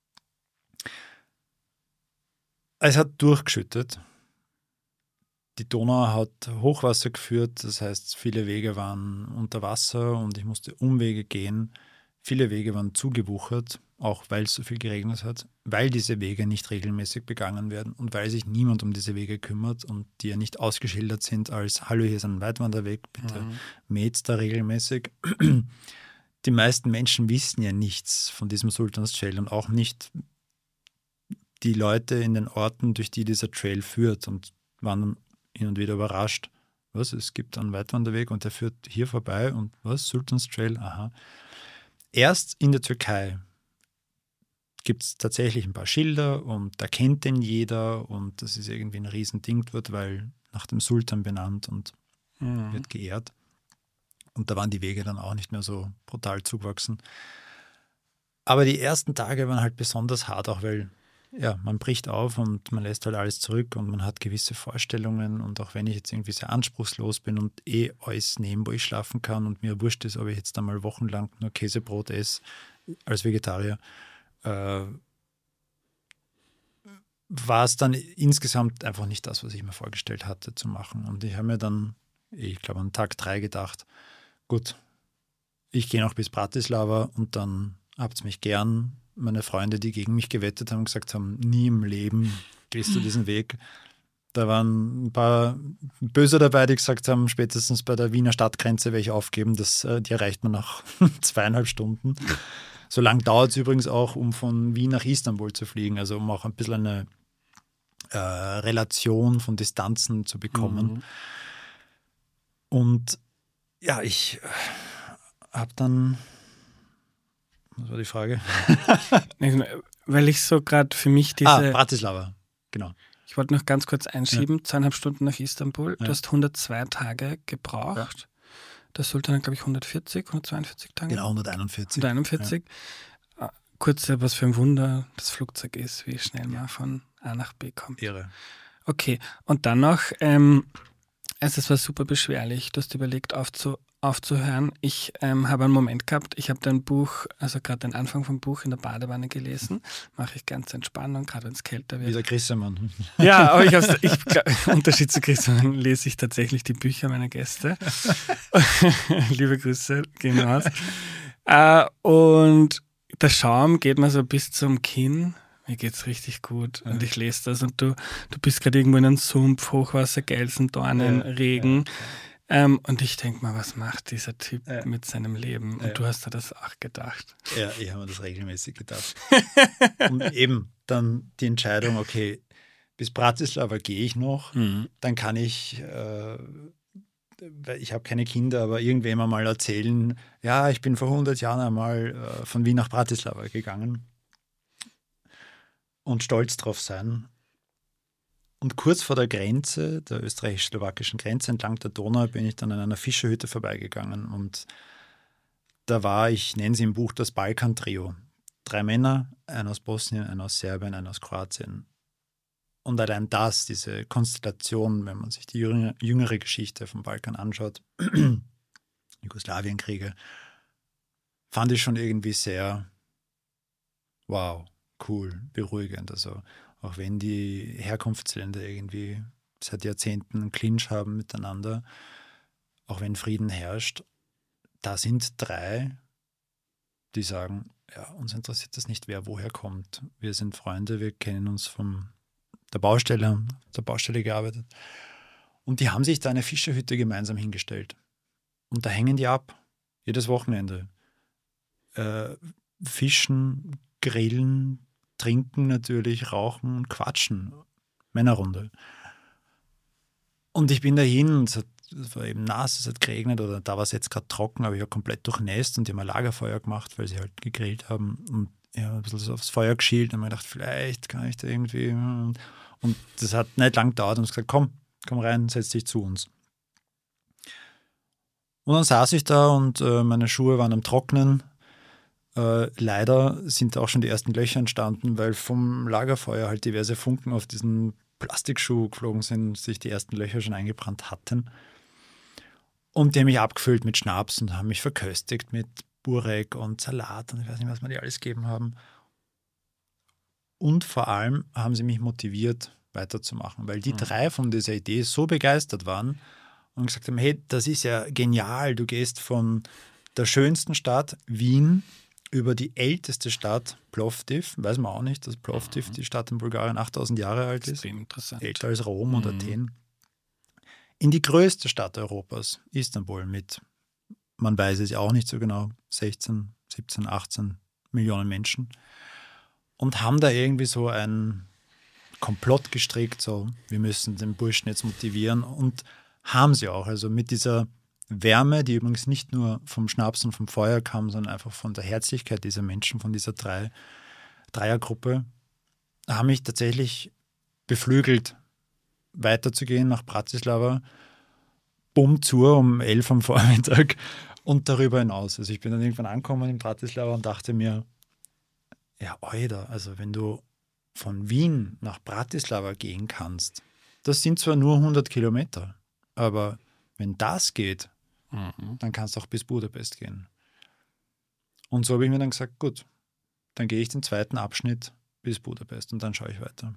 [SPEAKER 2] Es hat durchgeschüttet. Die Donau hat Hochwasser geführt, das heißt, viele Wege waren unter Wasser und ich musste Umwege gehen. Viele Wege waren zugewuchert, auch weil es so viel geregnet hat, weil diese Wege nicht regelmäßig begangen werden und weil sich niemand um diese Wege kümmert und die ja nicht ausgeschildert sind als „Hallo, hier ist ein Weitwanderweg, bitte mäht da regelmäßig." Die meisten Menschen wissen ja nichts von diesem Sultans Trail und auch nicht die Leute in den Orten, durch die dieser Trail führt, und waren dann hin und wieder überrascht. Was, es gibt einen Weitwanderweg und der führt hier vorbei und was, Sultans Trail? Aha. Erst in der Türkei gibt es tatsächlich ein paar Schilder und da kennt den jeder und das ist irgendwie ein Riesending dort, weil nach dem Sultan benannt und wird geehrt. Und da waren die Wege dann auch nicht mehr so brutal zugewachsen. Aber die ersten Tage waren halt besonders hart, auch weil man bricht auf und man lässt halt alles zurück und man hat gewisse Vorstellungen, und auch wenn ich jetzt irgendwie sehr anspruchslos bin und alles nehme, wo ich schlafen kann und mir wurscht ist, ob ich jetzt einmal wochenlang nur Käsebrot esse als Vegetarier, war es dann insgesamt einfach nicht das, was ich mir vorgestellt hatte zu machen. Und ich habe mir dann, ich glaube an Tag 3 gedacht, gut, ich gehe noch bis Bratislava und dann habt's mich gern. Meine Freunde, die gegen mich gewettet haben, gesagt haben, nie im Leben gehst du diesen Weg. Da waren ein paar Böse dabei, die gesagt haben, spätestens bei der Wiener Stadtgrenze werde ich aufgeben, die erreicht man nach 2,5 Stunden. So lang dauert es übrigens auch, um von Wien nach Istanbul zu fliegen, also um auch ein bisschen eine Relation von Distanzen zu bekommen. Und ja, ich habe dann, was war die Frage?
[SPEAKER 1] Weil ich so gerade für mich diese...
[SPEAKER 2] Bratislava, genau.
[SPEAKER 1] Ich wollte noch ganz kurz einschieben, 2,5 Stunden nach Istanbul. Du hast 102 Tage gebraucht. Ja. Der Sultan hat, glaube ich, 142 Tage.
[SPEAKER 2] Genau, 141.
[SPEAKER 1] 141. Ja. Kurz, was für ein Wunder das Flugzeug ist, wie schnell man von A nach B kommt.
[SPEAKER 2] Irre.
[SPEAKER 1] Okay, und dann noch, es war super beschwerlich. Du hast überlegt, aufzuhören. Ich habe einen Moment gehabt, ich habe dein Buch, also gerade den Anfang vom Buch in der Badewanne gelesen. Mache ich ganz Entspannung, gerade wenn es kälter wird.
[SPEAKER 2] Wie der Grissemann.
[SPEAKER 1] Ja, aber im Unterschied zu Grissemann lese ich tatsächlich die Bücher meiner Gäste. Liebe Grüße, gehen raus. Und der Schaum geht mir so bis zum Kinn. Mir geht's richtig gut und ich lese das und du bist gerade irgendwo in einem Sumpf, Hochwasser, Gelsen, Dornen, Regen. Und ich denke mal, was macht dieser Typ mit seinem Leben? Und du hast dir das auch gedacht.
[SPEAKER 2] Ja, ich habe mir das regelmäßig gedacht. Und eben dann die Entscheidung, okay, bis Bratislava gehe ich noch, dann kann ich, ich habe keine Kinder, aber irgendwem einmal erzählen, ja, ich bin vor 100 Jahren einmal von Wien nach Bratislava gegangen und stolz drauf sein. Und kurz vor der Grenze, der österreichisch-slowakischen Grenze entlang der Donau, bin ich dann an einer Fischerhütte vorbeigegangen. Und da war, ich nenne sie im Buch das Balkan-Trio. 3 Männer, einer aus Bosnien, einer aus Serbien, einer aus Kroatien. Und allein das, diese Konstellation, wenn man sich die jüngere Geschichte vom Balkan anschaut, Jugoslawienkriege, fand ich schon irgendwie sehr, wow, cool, beruhigend. Also auch wenn die Herkunftsländer irgendwie seit Jahrzehnten einen Clinch haben miteinander, auch wenn Frieden herrscht, da sind 3, die sagen, ja, uns interessiert das nicht, wer woher kommt. Wir sind Freunde, wir kennen uns von der Baustelle, haben auf der Baustelle gearbeitet. Und die haben sich da eine Fischerhütte gemeinsam hingestellt. Und da hängen die ab, jedes Wochenende. Fischen, grillen, trinken natürlich, rauchen und quatschen. Männerrunde. Und ich bin dahin und es war eben nass, es hat geregnet oder da war es jetzt gerade trocken, aber ich war komplett durchnässt und die haben ein Lagerfeuer gemacht, weil sie halt gegrillt haben und ja, ein bisschen so aufs Feuer geschielt und mir gedacht, vielleicht kann ich da irgendwie. Und das hat nicht lang gedauert und ich gesagt, komm rein, setz dich zu uns. Und dann saß ich da und meine Schuhe waren am Trocknen. Leider sind da auch schon die ersten Löcher entstanden, weil vom Lagerfeuer halt diverse Funken auf diesen Plastikschuh geflogen sind, sich die ersten Löcher schon eingebrannt hatten. Und die haben mich abgefüllt mit Schnaps und haben mich verköstigt mit Burek und Salat und ich weiß nicht, was mir die alles gegeben haben. Und vor allem haben sie mich motiviert, weiterzumachen, weil die 3 von dieser Idee so begeistert waren und gesagt haben, hey, das ist ja genial, du gehst von der schönsten Stadt, Wien, über die älteste Stadt, Plovdiv, weiß man auch nicht, dass Plovdiv, die Stadt in Bulgarien, 8000 Jahre alt ist, älter als Rom und Athen, in die größte Stadt Europas, Istanbul, mit, man weiß es auch nicht so genau, 16, 17, 18 Millionen Menschen und haben da irgendwie so ein Komplott gestrickt, so, wir müssen den Burschen jetzt motivieren und haben sie auch, also mit dieser Wärme, die übrigens nicht nur vom Schnaps und vom Feuer kam, sondern einfach von der Herzlichkeit dieser Menschen, von dieser Dreiergruppe, haben mich tatsächlich beflügelt, weiterzugehen nach Bratislava, bumm zu um 11 am Vormittag und darüber hinaus. Also ich bin dann irgendwann angekommen in Bratislava und dachte mir, ja, Alter, also wenn du von Wien nach Bratislava gehen kannst, das sind zwar nur 100 Kilometer, aber wenn das geht, dann kannst du auch bis Budapest gehen. Und so habe ich mir dann gesagt, gut, dann gehe ich den 2. Abschnitt bis Budapest und dann schaue ich weiter.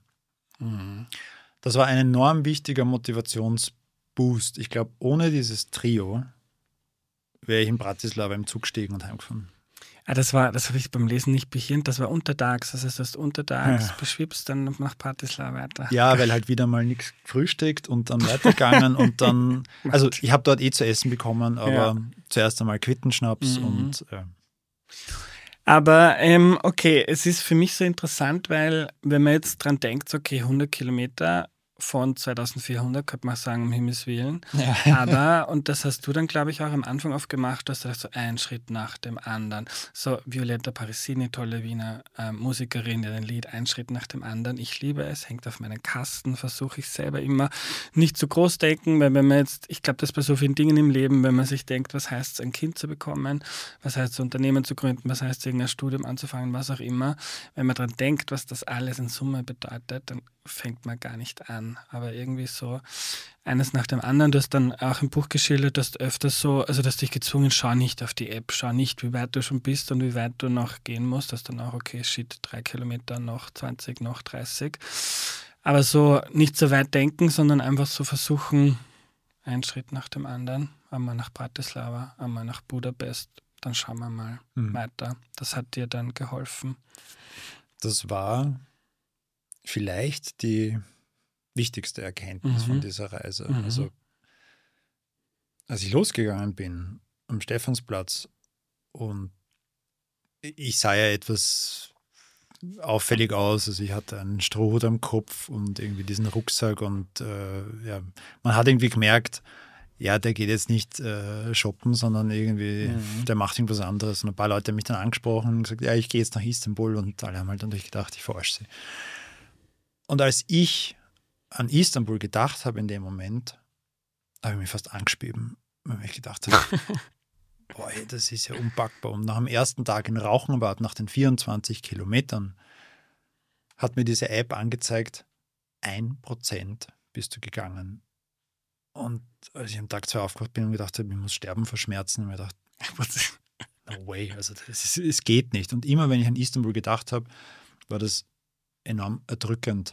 [SPEAKER 2] Das war ein enorm wichtiger Motivationsboost. Ich glaube, ohne dieses Trio wäre ich in Bratislava im Zug gestiegen und heimgefahren.
[SPEAKER 1] Das habe ich beim Lesen nicht behirnt, das war untertags. Das heißt, du hast untertags beschwipst, dann nach Bratislava weiter.
[SPEAKER 2] Ja, weil halt wieder mal nichts gefrühstückt und dann weitergegangen und dann, also ich habe dort zu essen bekommen, aber zuerst einmal Quittenschnaps und
[SPEAKER 1] Aber okay, es ist für mich so interessant, weil wenn man jetzt dran denkt, so, okay, 100 Kilometer von 2400, könnte man sagen, um Himmels Willen.
[SPEAKER 2] Ja.
[SPEAKER 1] Aber, und das hast du dann, glaube ich, auch am Anfang oft gemacht, dass du so einen Schritt nach dem anderen. So Violetta Parisini, tolle Wiener Musikerin, die ein Lied, einen Schritt nach dem anderen. Ich liebe es, hängt auf meinen Kasten, versuche ich selber immer nicht zu groß denken, weil wenn man jetzt, ich glaube, das bei so vielen Dingen im Leben, wenn man sich denkt, was heißt es, ein Kind zu bekommen, was heißt es, Unternehmen zu gründen, was heißt es, irgendein Studium anzufangen, was auch immer, wenn man dran denkt, was das alles in Summe bedeutet, dann fängt man gar nicht an. Aber irgendwie so eines nach dem anderen. Du hast dann auch im Buch geschildert, dass du öfters so, also dass dich gezwungen, schau nicht auf die App, schau nicht, wie weit du schon bist und wie weit du noch gehen musst. Dass dann auch, okay, shit, 3 Kilometer, noch 20, noch 30. Aber so nicht so weit denken, sondern einfach so versuchen, einen Schritt nach dem anderen. Einmal nach Bratislava, einmal nach Budapest. Dann schauen wir mal weiter. Das hat dir dann geholfen.
[SPEAKER 2] Das war vielleicht die wichtigste Erkenntnis von dieser Reise. Also, als ich losgegangen bin am Stephansplatz und ich sah ja etwas auffällig aus, also ich hatte einen Strohhut am Kopf und irgendwie diesen Rucksack und ja, man hat irgendwie gemerkt, ja, der geht jetzt nicht shoppen, sondern irgendwie, der macht irgendwas anderes. Und ein paar Leute haben mich dann angesprochen und gesagt, ja, ich gehe jetzt nach Istanbul und alle haben halt natürlich gedacht, ich verarsche sie. Und als ich an Istanbul gedacht habe in dem Moment, habe ich mich fast angespieben, weil ich gedacht habe, boah, das ist ja unpackbar. Und nach dem ersten Tag in Rauchenbad, nach den 24 Kilometern, hat mir diese App angezeigt, 1% bist du gegangen. Und als ich am Tag 2 aufgewacht bin und gedacht habe, ich muss sterben vor Schmerzen, habe ich gedacht, no way, also es geht nicht. Und immer, wenn ich an Istanbul gedacht habe, war das enorm erdrückend,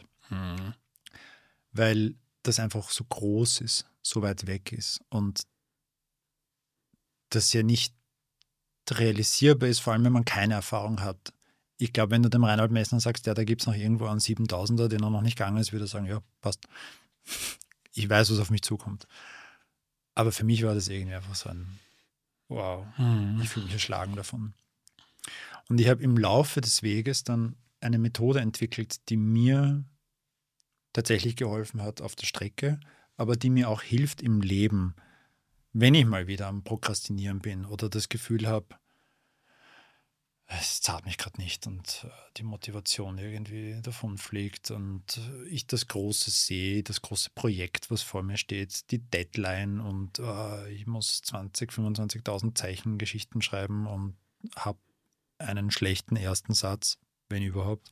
[SPEAKER 2] weil das einfach so groß ist, so weit weg ist und das ja nicht realisierbar ist, vor allem wenn man keine Erfahrung hat. Ich glaube, wenn du dem Reinhold Messner sagst, ja, da gibt es noch irgendwo einen 7000er, den er noch nicht gegangen ist, würde er sagen, ja, passt. Ich weiß, was auf mich zukommt. Aber für mich war das irgendwie einfach so ein wow, ich fühle mich erschlagen davon. Und ich habe im Laufe des Weges dann eine Methode entwickelt, die mir tatsächlich geholfen hat auf der Strecke, aber die mir auch hilft im Leben, wenn ich mal wieder am Prokrastinieren bin oder das Gefühl habe, es zahlt mich gerade nicht und die Motivation irgendwie davon fliegt und ich das Große sehe, das große Projekt, was vor mir steht, die Deadline und ich muss 20.000, 25.000 Zeichen Geschichten schreiben und habe einen schlechten ersten Satz, wenn überhaupt.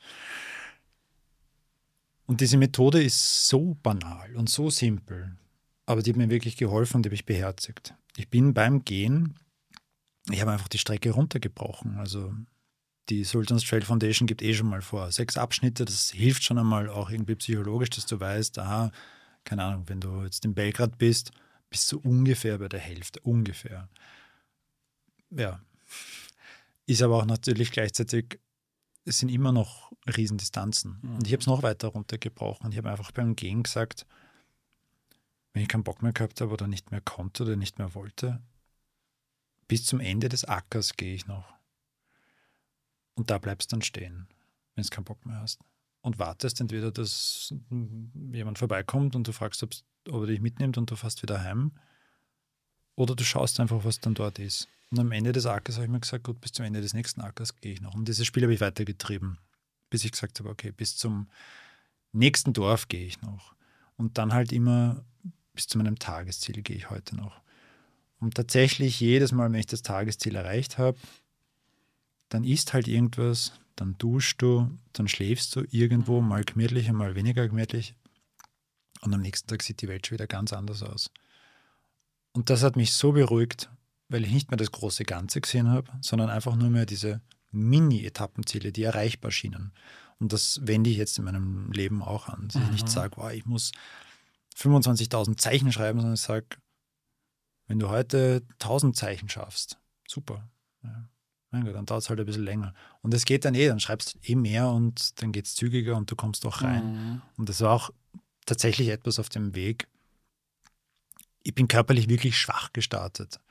[SPEAKER 2] Und diese Methode ist so banal und so simpel, aber die hat mir wirklich geholfen und die habe ich beherzigt. Ich bin beim Gehen, ich habe einfach die Strecke runtergebrochen. Also die Sultan's Trail Foundation gibt schon mal vor 6 Abschnitte. Das hilft schon einmal auch irgendwie psychologisch, dass du weißt, aha, keine Ahnung, wenn du jetzt in Belgrad bist du ungefähr bei der Hälfte, ungefähr. Ja, ist aber auch natürlich gleichzeitig, es sind immer noch Riesendistanzen. Und ich habe es noch weiter runtergebrochen. Ich habe einfach beim Gehen gesagt, wenn ich keinen Bock mehr gehabt habe oder nicht mehr konnte oder nicht mehr wollte, bis zum Ende des Ackers gehe ich noch. Und da bleibst du dann stehen, wenn du keinen Bock mehr hast. Und wartest entweder, dass jemand vorbeikommt und du fragst, ob er dich mitnimmt und du fährst wieder heim. Oder du schaust einfach, was dann dort ist. Und am Ende des Ackers habe ich mir gesagt, gut, bis zum Ende des nächsten Ackers gehe ich noch. Und dieses Spiel habe ich weitergetrieben, bis ich gesagt habe, okay, bis zum nächsten Dorf gehe ich noch. Und dann halt immer bis zu meinem Tagesziel gehe ich heute noch. Und tatsächlich jedes Mal, wenn ich das Tagesziel erreicht habe, dann isst halt irgendwas, dann duschst du, dann schläfst du irgendwo, mal gemütlicher, mal weniger gemütlich. Und am nächsten Tag sieht die Welt schon wieder ganz anders aus. Und das hat mich so beruhigt, weil ich nicht mehr das große Ganze gesehen habe, sondern einfach nur mehr diese Mini-Etappenziele, die erreichbar schienen. Und das wende ich jetzt in meinem Leben auch an. Dass ich nicht sage, wow, ich muss 25.000 Zeichen schreiben, sondern ich sage, wenn du heute 1.000 Zeichen schaffst, super. Ja. Mein Gott, dann dauert es halt ein bisschen länger. Und es geht dann dann schreibst du mehr und dann geht es zügiger und du kommst auch rein. Und das war auch tatsächlich etwas auf dem Weg. Ich bin körperlich wirklich schwach gestartet.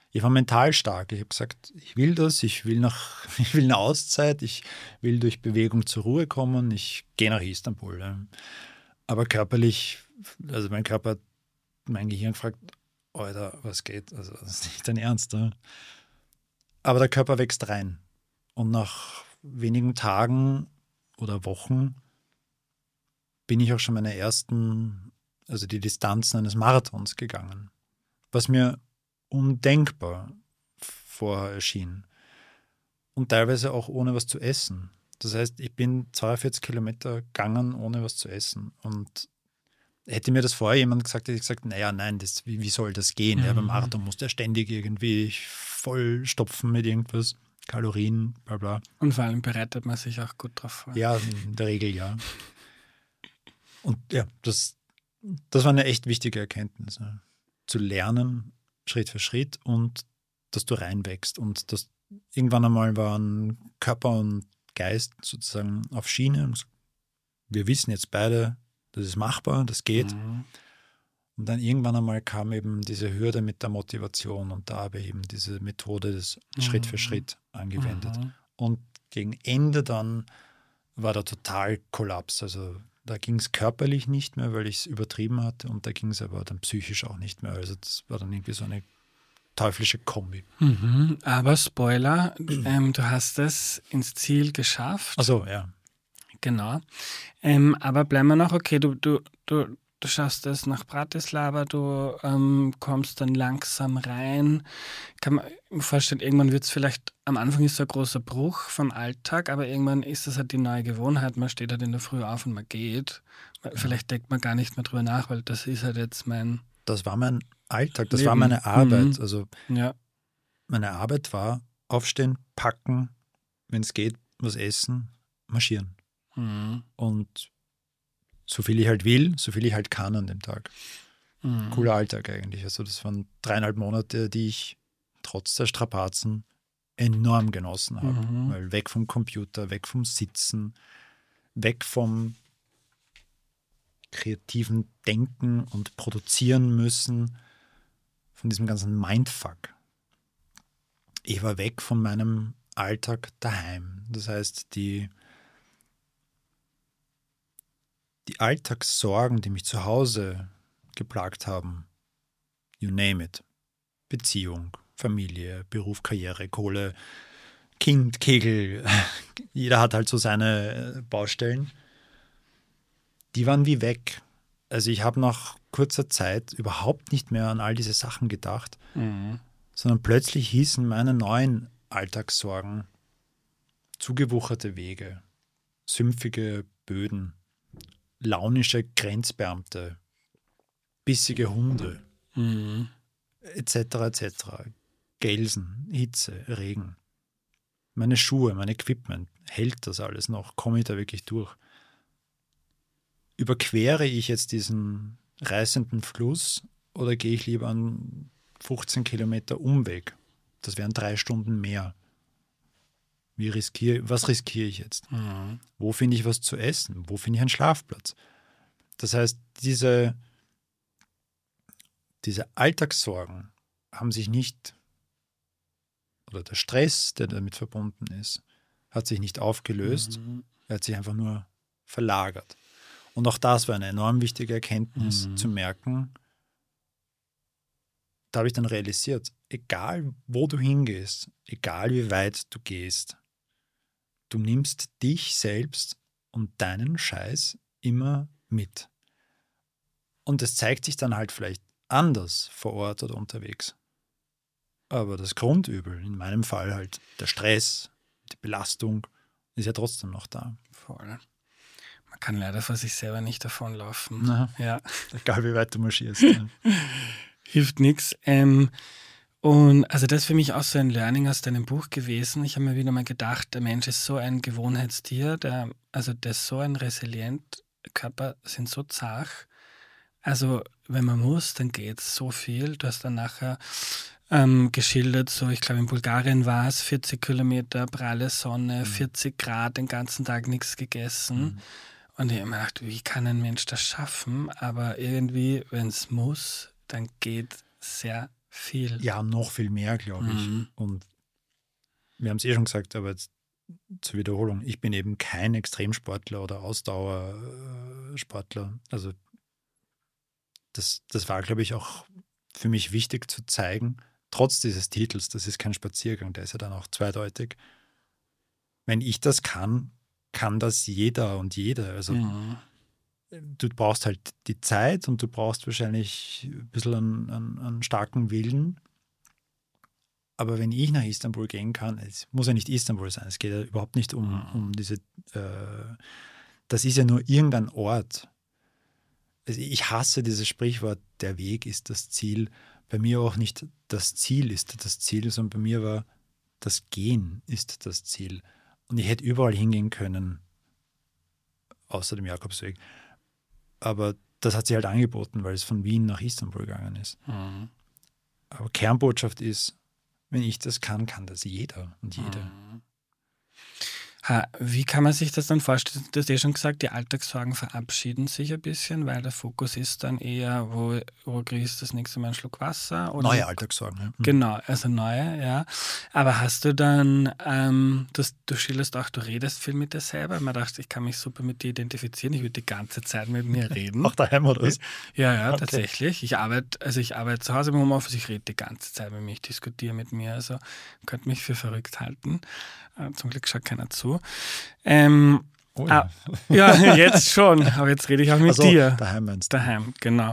[SPEAKER 2] Ich war mental stark. Ich habe gesagt, ich will das, ich will eine Auszeit, ich will durch Bewegung zur Ruhe kommen, ich gehe nach Istanbul. Ja. Aber körperlich, also mein Gehirn fragt, Alter, was geht? Also das ist nicht dein Ernst. Ja. Aber der Körper wächst rein. Und nach wenigen Tagen oder Wochen bin ich auch schon meine ersten, also die Distanzen eines Marathons gegangen. Was mir undenkbar vorher erschien. Und teilweise auch ohne was zu essen. Das heißt, ich bin 42 Kilometer gegangen, ohne was zu essen. Und hätte mir das vorher jemand gesagt, hätte ich gesagt, naja, nein, wie soll das gehen? Ja, beim Marathon muss der ständig irgendwie voll stopfen mit irgendwas, Kalorien, bla bla.
[SPEAKER 1] Und vor allem bereitet man sich auch gut drauf vor.
[SPEAKER 2] Ja, in der Regel ja. Und ja, das war eine echt wichtige Erkenntnis. Ja. Zu lernen, Schritt für Schritt, und dass du reinwächst und dass irgendwann einmal waren Körper und Geist sozusagen auf Schiene. Und wir wissen jetzt beide, das ist machbar, das geht. Und dann irgendwann einmal kam eben diese Hürde mit der Motivation, und da habe ich eben diese Methode des Schritt für Schritt angewendet. Und gegen Ende dann war der total Kollaps. Also da ging es körperlich nicht mehr, weil ich es übertrieben hatte, und da ging es aber dann psychisch auch nicht mehr. Also das war dann irgendwie so eine teuflische Kombi.
[SPEAKER 1] Aber Spoiler, du hast es ins Ziel geschafft.
[SPEAKER 2] Ach so, ja.
[SPEAKER 1] Genau. Aber bleiben wir noch, okay, du schaffst es nach Bratislava, du kommst dann langsam rein. Kann man mir vorstellen, irgendwann wird es vielleicht, am Anfang ist so ein großer Bruch vom Alltag, aber irgendwann ist das halt die neue Gewohnheit. Man steht halt in der Früh auf und man geht. Vielleicht denkt man gar nicht mehr drüber nach, weil das ist halt jetzt
[SPEAKER 2] Das war mein Alltag, das
[SPEAKER 1] Leben.
[SPEAKER 2] war meine Arbeit. Also
[SPEAKER 1] ja.
[SPEAKER 2] meine Arbeit war aufstehen, packen, wenn es geht, was essen, marschieren. Und so viel ich halt will, so viel ich halt kann an dem Tag. Cooler Alltag eigentlich. Also das waren 3,5 Monate, die ich trotz der Strapazen enorm genossen habe. Weil weg vom Computer, weg vom Sitzen, weg vom kreativen Denken und Produzieren müssen, von diesem ganzen Mindfuck. Ich war weg von meinem Alltag daheim. Das heißt, die Alltagssorgen, die mich zu Hause geplagt haben, you name it, Beziehung, Familie, Beruf, Karriere, Kohle, Kind, Kegel, jeder hat halt so seine Baustellen, die waren wie weg. Also ich habe nach kurzer Zeit überhaupt nicht mehr an all diese Sachen gedacht, sondern plötzlich hießen meine neuen Alltagssorgen zugewucherte Wege, sümpfige Böden, launische Grenzbeamte, bissige Hunde, etc., etc. Gelsen, Hitze, Regen. Meine Schuhe, mein Equipment, hält das alles noch? Komme ich da wirklich durch? Überquere ich jetzt diesen reißenden Fluss oder gehe ich lieber einen 15 Kilometer Umweg? Das wären 3 Stunden mehr. Was riskiere ich jetzt? Wo finde ich was zu essen? Wo finde ich einen Schlafplatz? Das heißt, diese Alltagssorgen haben sich nicht, oder der Stress, der damit verbunden ist, hat sich nicht aufgelöst, er hat sich einfach nur verlagert. Und auch das war eine enorm wichtige Erkenntnis, zu merken, da habe ich dann realisiert, egal wo du hingehst, egal wie weit du gehst, du nimmst dich selbst und deinen Scheiß immer mit. Und es zeigt sich dann halt vielleicht anders vor Ort oder unterwegs. Aber das Grundübel, in meinem Fall halt der Stress, die Belastung, ist ja trotzdem noch da.
[SPEAKER 1] Voll. Man kann leider vor sich selber nicht davonlaufen.
[SPEAKER 2] Na,
[SPEAKER 1] ja.
[SPEAKER 2] Egal wie weit du marschierst. Ja.
[SPEAKER 1] Hilft nichts. Und also das ist für mich auch so ein Learning aus deinem Buch gewesen. Ich habe mir wieder mal gedacht, der Mensch ist so ein Gewohnheitstier, der ist so ein resilient, Körper sind so zart. Also wenn man muss, dann geht es so viel. Du hast dann nachher geschildert, so ich glaube in Bulgarien war es 40 Kilometer, pralle Sonne, 40 Grad, den ganzen Tag nichts gegessen. Und ich habe mir gedacht, wie kann ein Mensch das schaffen? Aber irgendwie, wenn es muss, dann geht sehr Viel.
[SPEAKER 2] Ja, noch viel mehr, glaube ich. Und wir haben es schon gesagt, aber jetzt zur Wiederholung, ich bin eben kein Extremsportler oder Ausdauersportler. Also das war, glaube ich, auch für mich wichtig zu zeigen, trotz dieses Titels, das ist kein Spaziergang, der ist ja dann auch zweideutig. Wenn ich das kann das jeder und jede. Also du brauchst halt die Zeit und du brauchst wahrscheinlich ein bisschen einen starken Willen. Aber wenn ich nach Istanbul gehen kann, es muss ja nicht Istanbul sein, es geht ja überhaupt nicht um diese, das ist ja nur irgendein Ort. Also ich hasse dieses Sprichwort, der Weg ist das Ziel. Bei mir auch nicht das Ziel ist das Ziel, sondern bei mir war das Gehen ist das Ziel. Und ich hätte überall hingehen können, außer dem Jakobsweg. Aber das hat sich halt angeboten, weil es von Wien nach Istanbul gegangen ist. Aber Kernbotschaft ist, wenn ich das kann das jeder und jede.
[SPEAKER 1] Wie kann man sich das dann vorstellen? Du hast schon gesagt, die Alltagssorgen verabschieden sich ein bisschen, weil der Fokus ist dann eher, wo kriegst du das nächste Mal einen Schluck Wasser? Oder
[SPEAKER 2] neue Alltagssorgen. Ja.
[SPEAKER 1] Genau, also neue, ja. Aber hast du dann, du schilderst auch, du redest viel mit dir selber. Man dachte, ich kann mich super mit dir identifizieren, ich würde die ganze Zeit mit mir reden.
[SPEAKER 2] Auch daheim oder was?
[SPEAKER 1] Ja, okay. Tatsächlich. Ich arbeite zu Hause im Homeoffice, ich rede die ganze Zeit mit mir, ich diskutiere mit mir, also könnte mich für verrückt halten. Zum Glück schaut keiner zu. Ja, jetzt schon, aber jetzt rede ich auch mit dir.
[SPEAKER 2] Daheim meinst du?
[SPEAKER 1] Daheim, genau.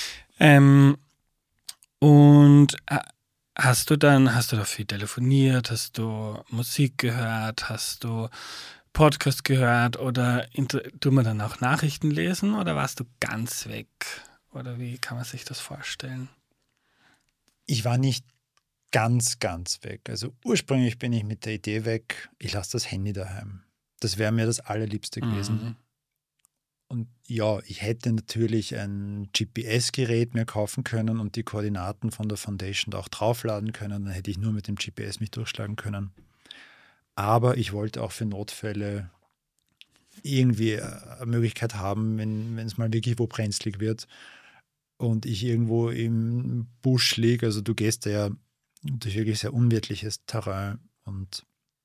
[SPEAKER 1] Und hast du da viel telefoniert, hast du Musik gehört, hast du Podcast gehört oder tut man dann auch Nachrichten lesen oder warst du ganz weg? Oder wie kann man sich das vorstellen?
[SPEAKER 2] Ich war nicht ganz weg. Also ursprünglich bin ich mit der Idee weg, ich lasse das Handy daheim. Das wäre mir das Allerliebste gewesen. Und ja, ich hätte natürlich ein GPS-Gerät mir kaufen können und die Koordinaten von der Foundation da auch draufladen können. Dann hätte ich nur mit dem GPS mich durchschlagen können. Aber ich wollte auch für Notfälle irgendwie eine Möglichkeit haben, wenn es mal wirklich wo brenzlig wird und ich irgendwo im Busch liege. Also du gehst da ja durch wirklich sehr unwirtliches Terrain und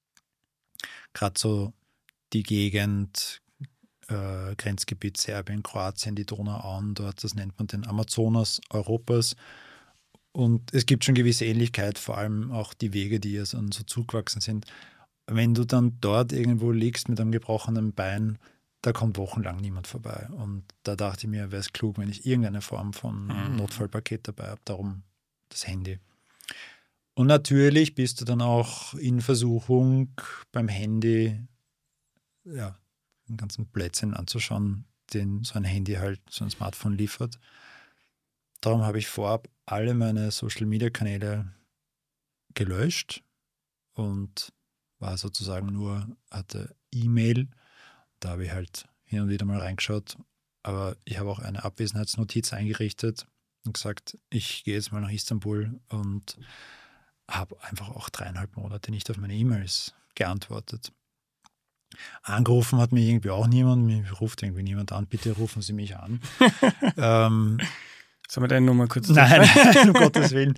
[SPEAKER 2] gerade so die Gegend, Grenzgebiet Serbien, Kroatien, die Donauauen dort, das nennt man den Amazonas Europas. Und es gibt schon gewisse Ähnlichkeit, vor allem auch die Wege, die ja so zugewachsen sind. Wenn du dann dort irgendwo liegst mit einem gebrochenen Bein, da kommt wochenlang niemand vorbei. Und da dachte ich mir, wäre es klug, wenn ich irgendeine Form von Notfallpaket dabei habe, darum das Handy. Und natürlich bist du dann auch in Versuchung, beim Handy ja, den ganzen Blödsinn anzuschauen, den so ein Handy halt, so ein Smartphone liefert. Darum habe ich vorab alle meine Social-Media-Kanäle gelöscht und war sozusagen hatte E-Mail. Da habe ich halt hin und wieder mal reingeschaut. Aber ich habe auch eine Abwesenheitsnotiz eingerichtet und gesagt, ich gehe jetzt mal nach Istanbul und habe einfach auch 3,5 Monate nicht auf meine E-Mails geantwortet. Angerufen hat mich irgendwie auch niemand. Mich ruft irgendwie niemand an. Bitte rufen Sie mich an.
[SPEAKER 1] Sollen wir deine Nummer kurz
[SPEAKER 2] Nein, um Gottes Willen.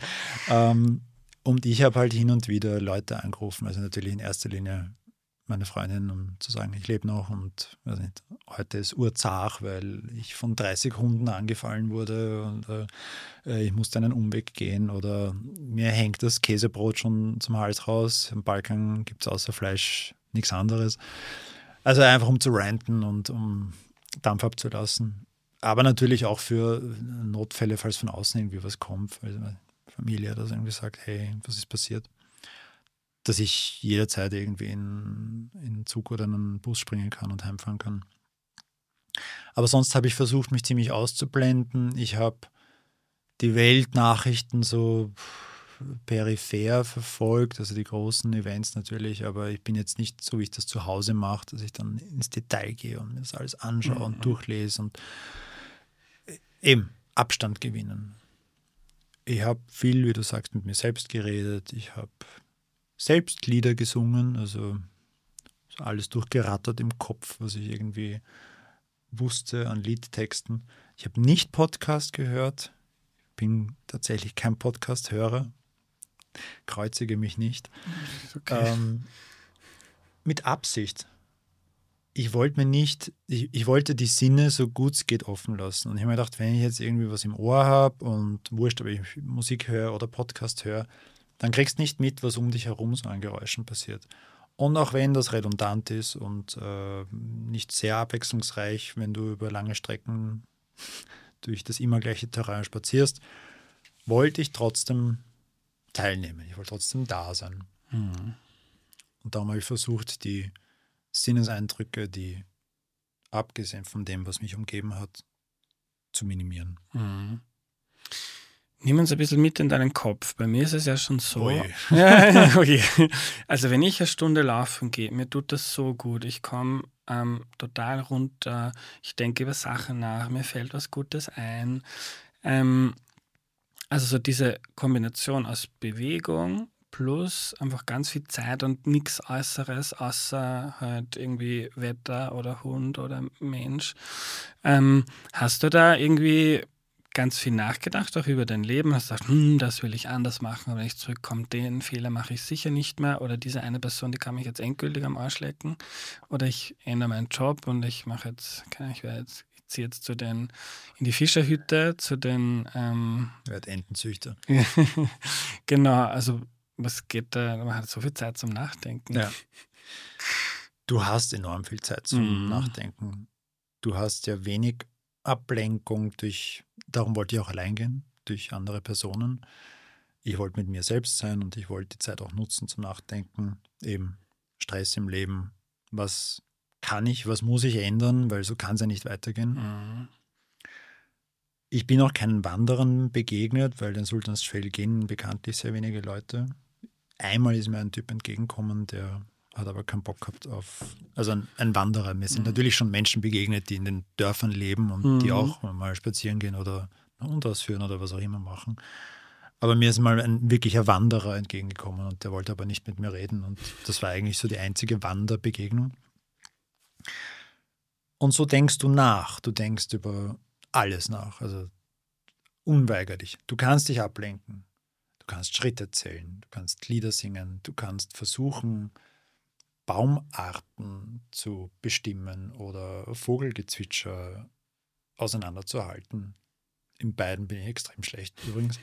[SPEAKER 2] Und ich habe halt hin und wieder Leute angerufen. Also natürlich in erster Linie meine Freundin, um zu sagen, ich lebe noch und weiß nicht, heute ist urzart, weil ich von 30 Hunden angefallen wurde und ich musste einen Umweg gehen oder mir hängt das Käsebrot schon zum Hals raus. Im Balkan gibt es außer Fleisch nichts anderes. Also einfach um zu ranten und um Dampf abzulassen. Aber natürlich auch für Notfälle, falls von außen irgendwie was kommt. Also meine Familie hat das irgendwie sagt, hey, was ist passiert? Dass ich jederzeit irgendwie in einen Zug oder in einen Bus springen kann und heimfahren kann. Aber sonst habe ich versucht, mich ziemlich auszublenden. Ich habe die Weltnachrichten so peripher verfolgt, also die großen Events natürlich, aber ich bin jetzt nicht so, wie ich das zu Hause mache, dass ich dann ins Detail gehe und mir das alles anschaue und durchlese und eben Abstand gewinnen. Ich habe viel, wie du sagst, mit mir selbst geredet. Ich habe selbst Lieder gesungen, also alles durchgerattert im Kopf, was ich irgendwie wusste an Liedtexten. Ich habe nicht Podcast gehört. bin tatsächlich kein Podcast-Hörer. Kreuzige mich nicht.
[SPEAKER 1] Okay.
[SPEAKER 2] Mit Absicht. Ich wollte die Sinne so gut es geht offen lassen. Und ich habe mir gedacht, wenn ich jetzt irgendwie was im Ohr habe und wurscht, ob ich Musik höre oder Podcast höre, dann kriegst du nicht mit, was um dich herum so an Geräuschen passiert. Und auch wenn das redundant ist und nicht sehr abwechslungsreich, wenn du über lange Strecken durch das immer gleiche Terrain spazierst, wollte ich trotzdem teilnehmen. Ich wollte trotzdem da sein.
[SPEAKER 1] Mhm.
[SPEAKER 2] Und darum habe ich versucht, die Sinneseindrücke, die abgesehen von dem, was mich umgeben hat, zu minimieren.
[SPEAKER 1] Mhm. Nimm uns ein bisschen mit in deinen Kopf. Bei mir ist es ja schon so.
[SPEAKER 2] Oje.
[SPEAKER 1] Ja, okay. Also wenn ich eine Stunde laufen gehe, mir tut das so gut. Ich komme total runter. Ich denke über Sachen nach. Mir fällt was Gutes ein. Also so diese Kombination aus Bewegung plus einfach ganz viel Zeit und nichts Äußeres, außer halt irgendwie Wetter oder Hund oder Mensch. Hast du da irgendwie ganz viel nachgedacht, auch über dein Leben? Hast du gedacht, das will ich anders machen, aber wenn ich zurückkomme, den Fehler mache ich sicher nicht mehr, oder diese eine Person, die kann mich jetzt endgültig am Arsch lecken, oder ich ändere meinen Job und ich mache jetzt, ich ziehe jetzt in die Fischerhütte, zu den
[SPEAKER 2] Ich werde Entenzüchter.
[SPEAKER 1] genau, also was geht da, man hat so viel Zeit zum Nachdenken.
[SPEAKER 2] Ja. Du hast enorm viel Zeit zum Nachdenken. Du hast ja wenig Ablenkung darum wollte ich auch allein gehen, durch andere Personen. Ich wollte mit mir selbst sein und ich wollte die Zeit auch nutzen zum Nachdenken. Eben Stress im Leben. Was kann ich, was muss ich ändern, weil so kann es ja nicht weitergehen.
[SPEAKER 1] Mhm.
[SPEAKER 2] Ich bin auch keinen Wanderern begegnet, weil den Sultansfell gehen bekanntlich sehr wenige Leute. Einmal ist mir ein Typ entgegengekommen, der hat aber keinen Bock gehabt also ein Wanderer. Mir sind natürlich schon Menschen begegnet, die in den Dörfern leben und die auch mal spazieren gehen oder einen Hund ausführen oder was auch immer machen. Aber mir ist mal ein wirklicher Wanderer entgegengekommen und der wollte aber nicht mit mir reden und das war eigentlich so die einzige Wanderbegegnung. Und so denkst du nach. Du denkst über alles nach, also unweigerlich. Du kannst dich ablenken. Du kannst Schritte zählen, du kannst Lieder singen, du kannst versuchen, Baumarten zu bestimmen oder Vogelgezwitscher auseinanderzuhalten. In beiden bin ich extrem schlecht übrigens.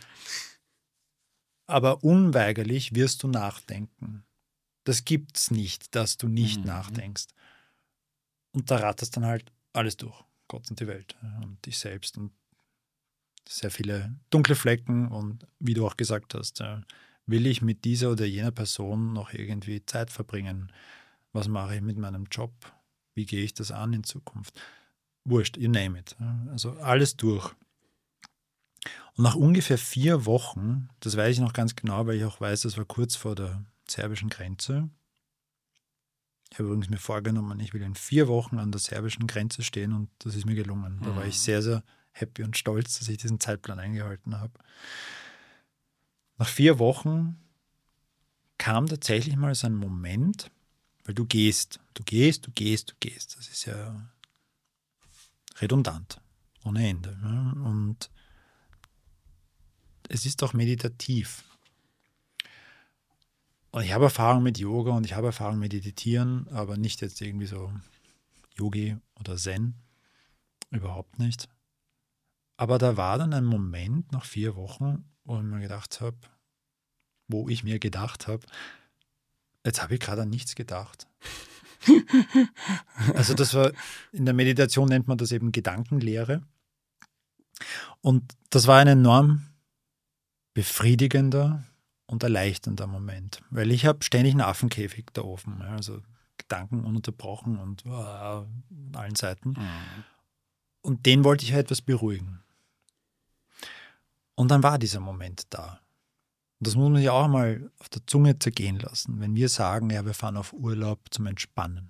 [SPEAKER 2] Aber unweigerlich wirst du nachdenken. Das gibt's nicht, dass du nicht nachdenkst. Und da ratterst dann halt alles durch. Gott und die Welt und dich selbst und sehr viele dunkle Flecken und wie du auch gesagt hast, will ich mit dieser oder jener Person noch irgendwie Zeit verbringen? Was mache ich mit meinem Job? Wie gehe ich das an in Zukunft? Wurscht, you name it. Also alles durch. Und nach ungefähr 4 Wochen, das weiß ich noch ganz genau, weil ich auch weiß, das war kurz vor der serbischen Grenze. Ich habe übrigens mir vorgenommen, ich will in 4 Wochen an der serbischen Grenze stehen und das ist mir gelungen. Da war ich sehr, sehr happy und stolz, dass ich diesen Zeitplan eingehalten habe. Nach 4 Wochen kam tatsächlich mal so ein Moment, weil du gehst. Das ist ja redundant, ohne Ende. Und es ist auch meditativ. Und ich habe Erfahrung mit Yoga und ich habe Erfahrung mit Meditieren, aber nicht jetzt irgendwie so Yogi oder Zen. Überhaupt nicht. Aber da war dann ein Moment nach 4 Wochen, wo ich mir gedacht habe, jetzt habe ich gerade an nichts gedacht. Also das war, in der Meditation nennt man das eben Gedankenlehre. Und das war ein enorm befriedigender und erleichternder Moment, weil ich habe ständig einen Affenkäfig da offen, also Gedanken ununterbrochen und an allen Seiten. Und den wollte ich halt etwas beruhigen. Und dann war dieser Moment da. Und das muss man ja auch mal auf der Zunge zergehen lassen. Wenn wir sagen, ja, wir fahren auf Urlaub zum Entspannen,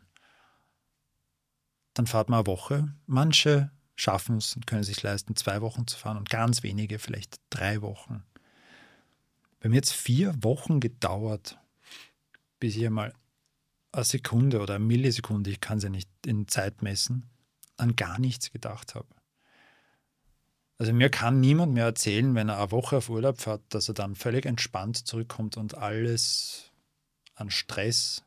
[SPEAKER 2] dann fahrt man eine Woche. Manche schaffen es und können sich leisten, 2 Wochen zu fahren und ganz wenige vielleicht 3 Wochen. Bei mir hat es 4 Wochen gedauert, bis ich einmal eine Sekunde oder eine Millisekunde, ich kann es ja nicht in Zeit messen, an gar nichts gedacht habe. Also mir kann niemand mehr erzählen, wenn er eine Woche auf Urlaub fährt, dass er dann völlig entspannt zurückkommt und alles an Stress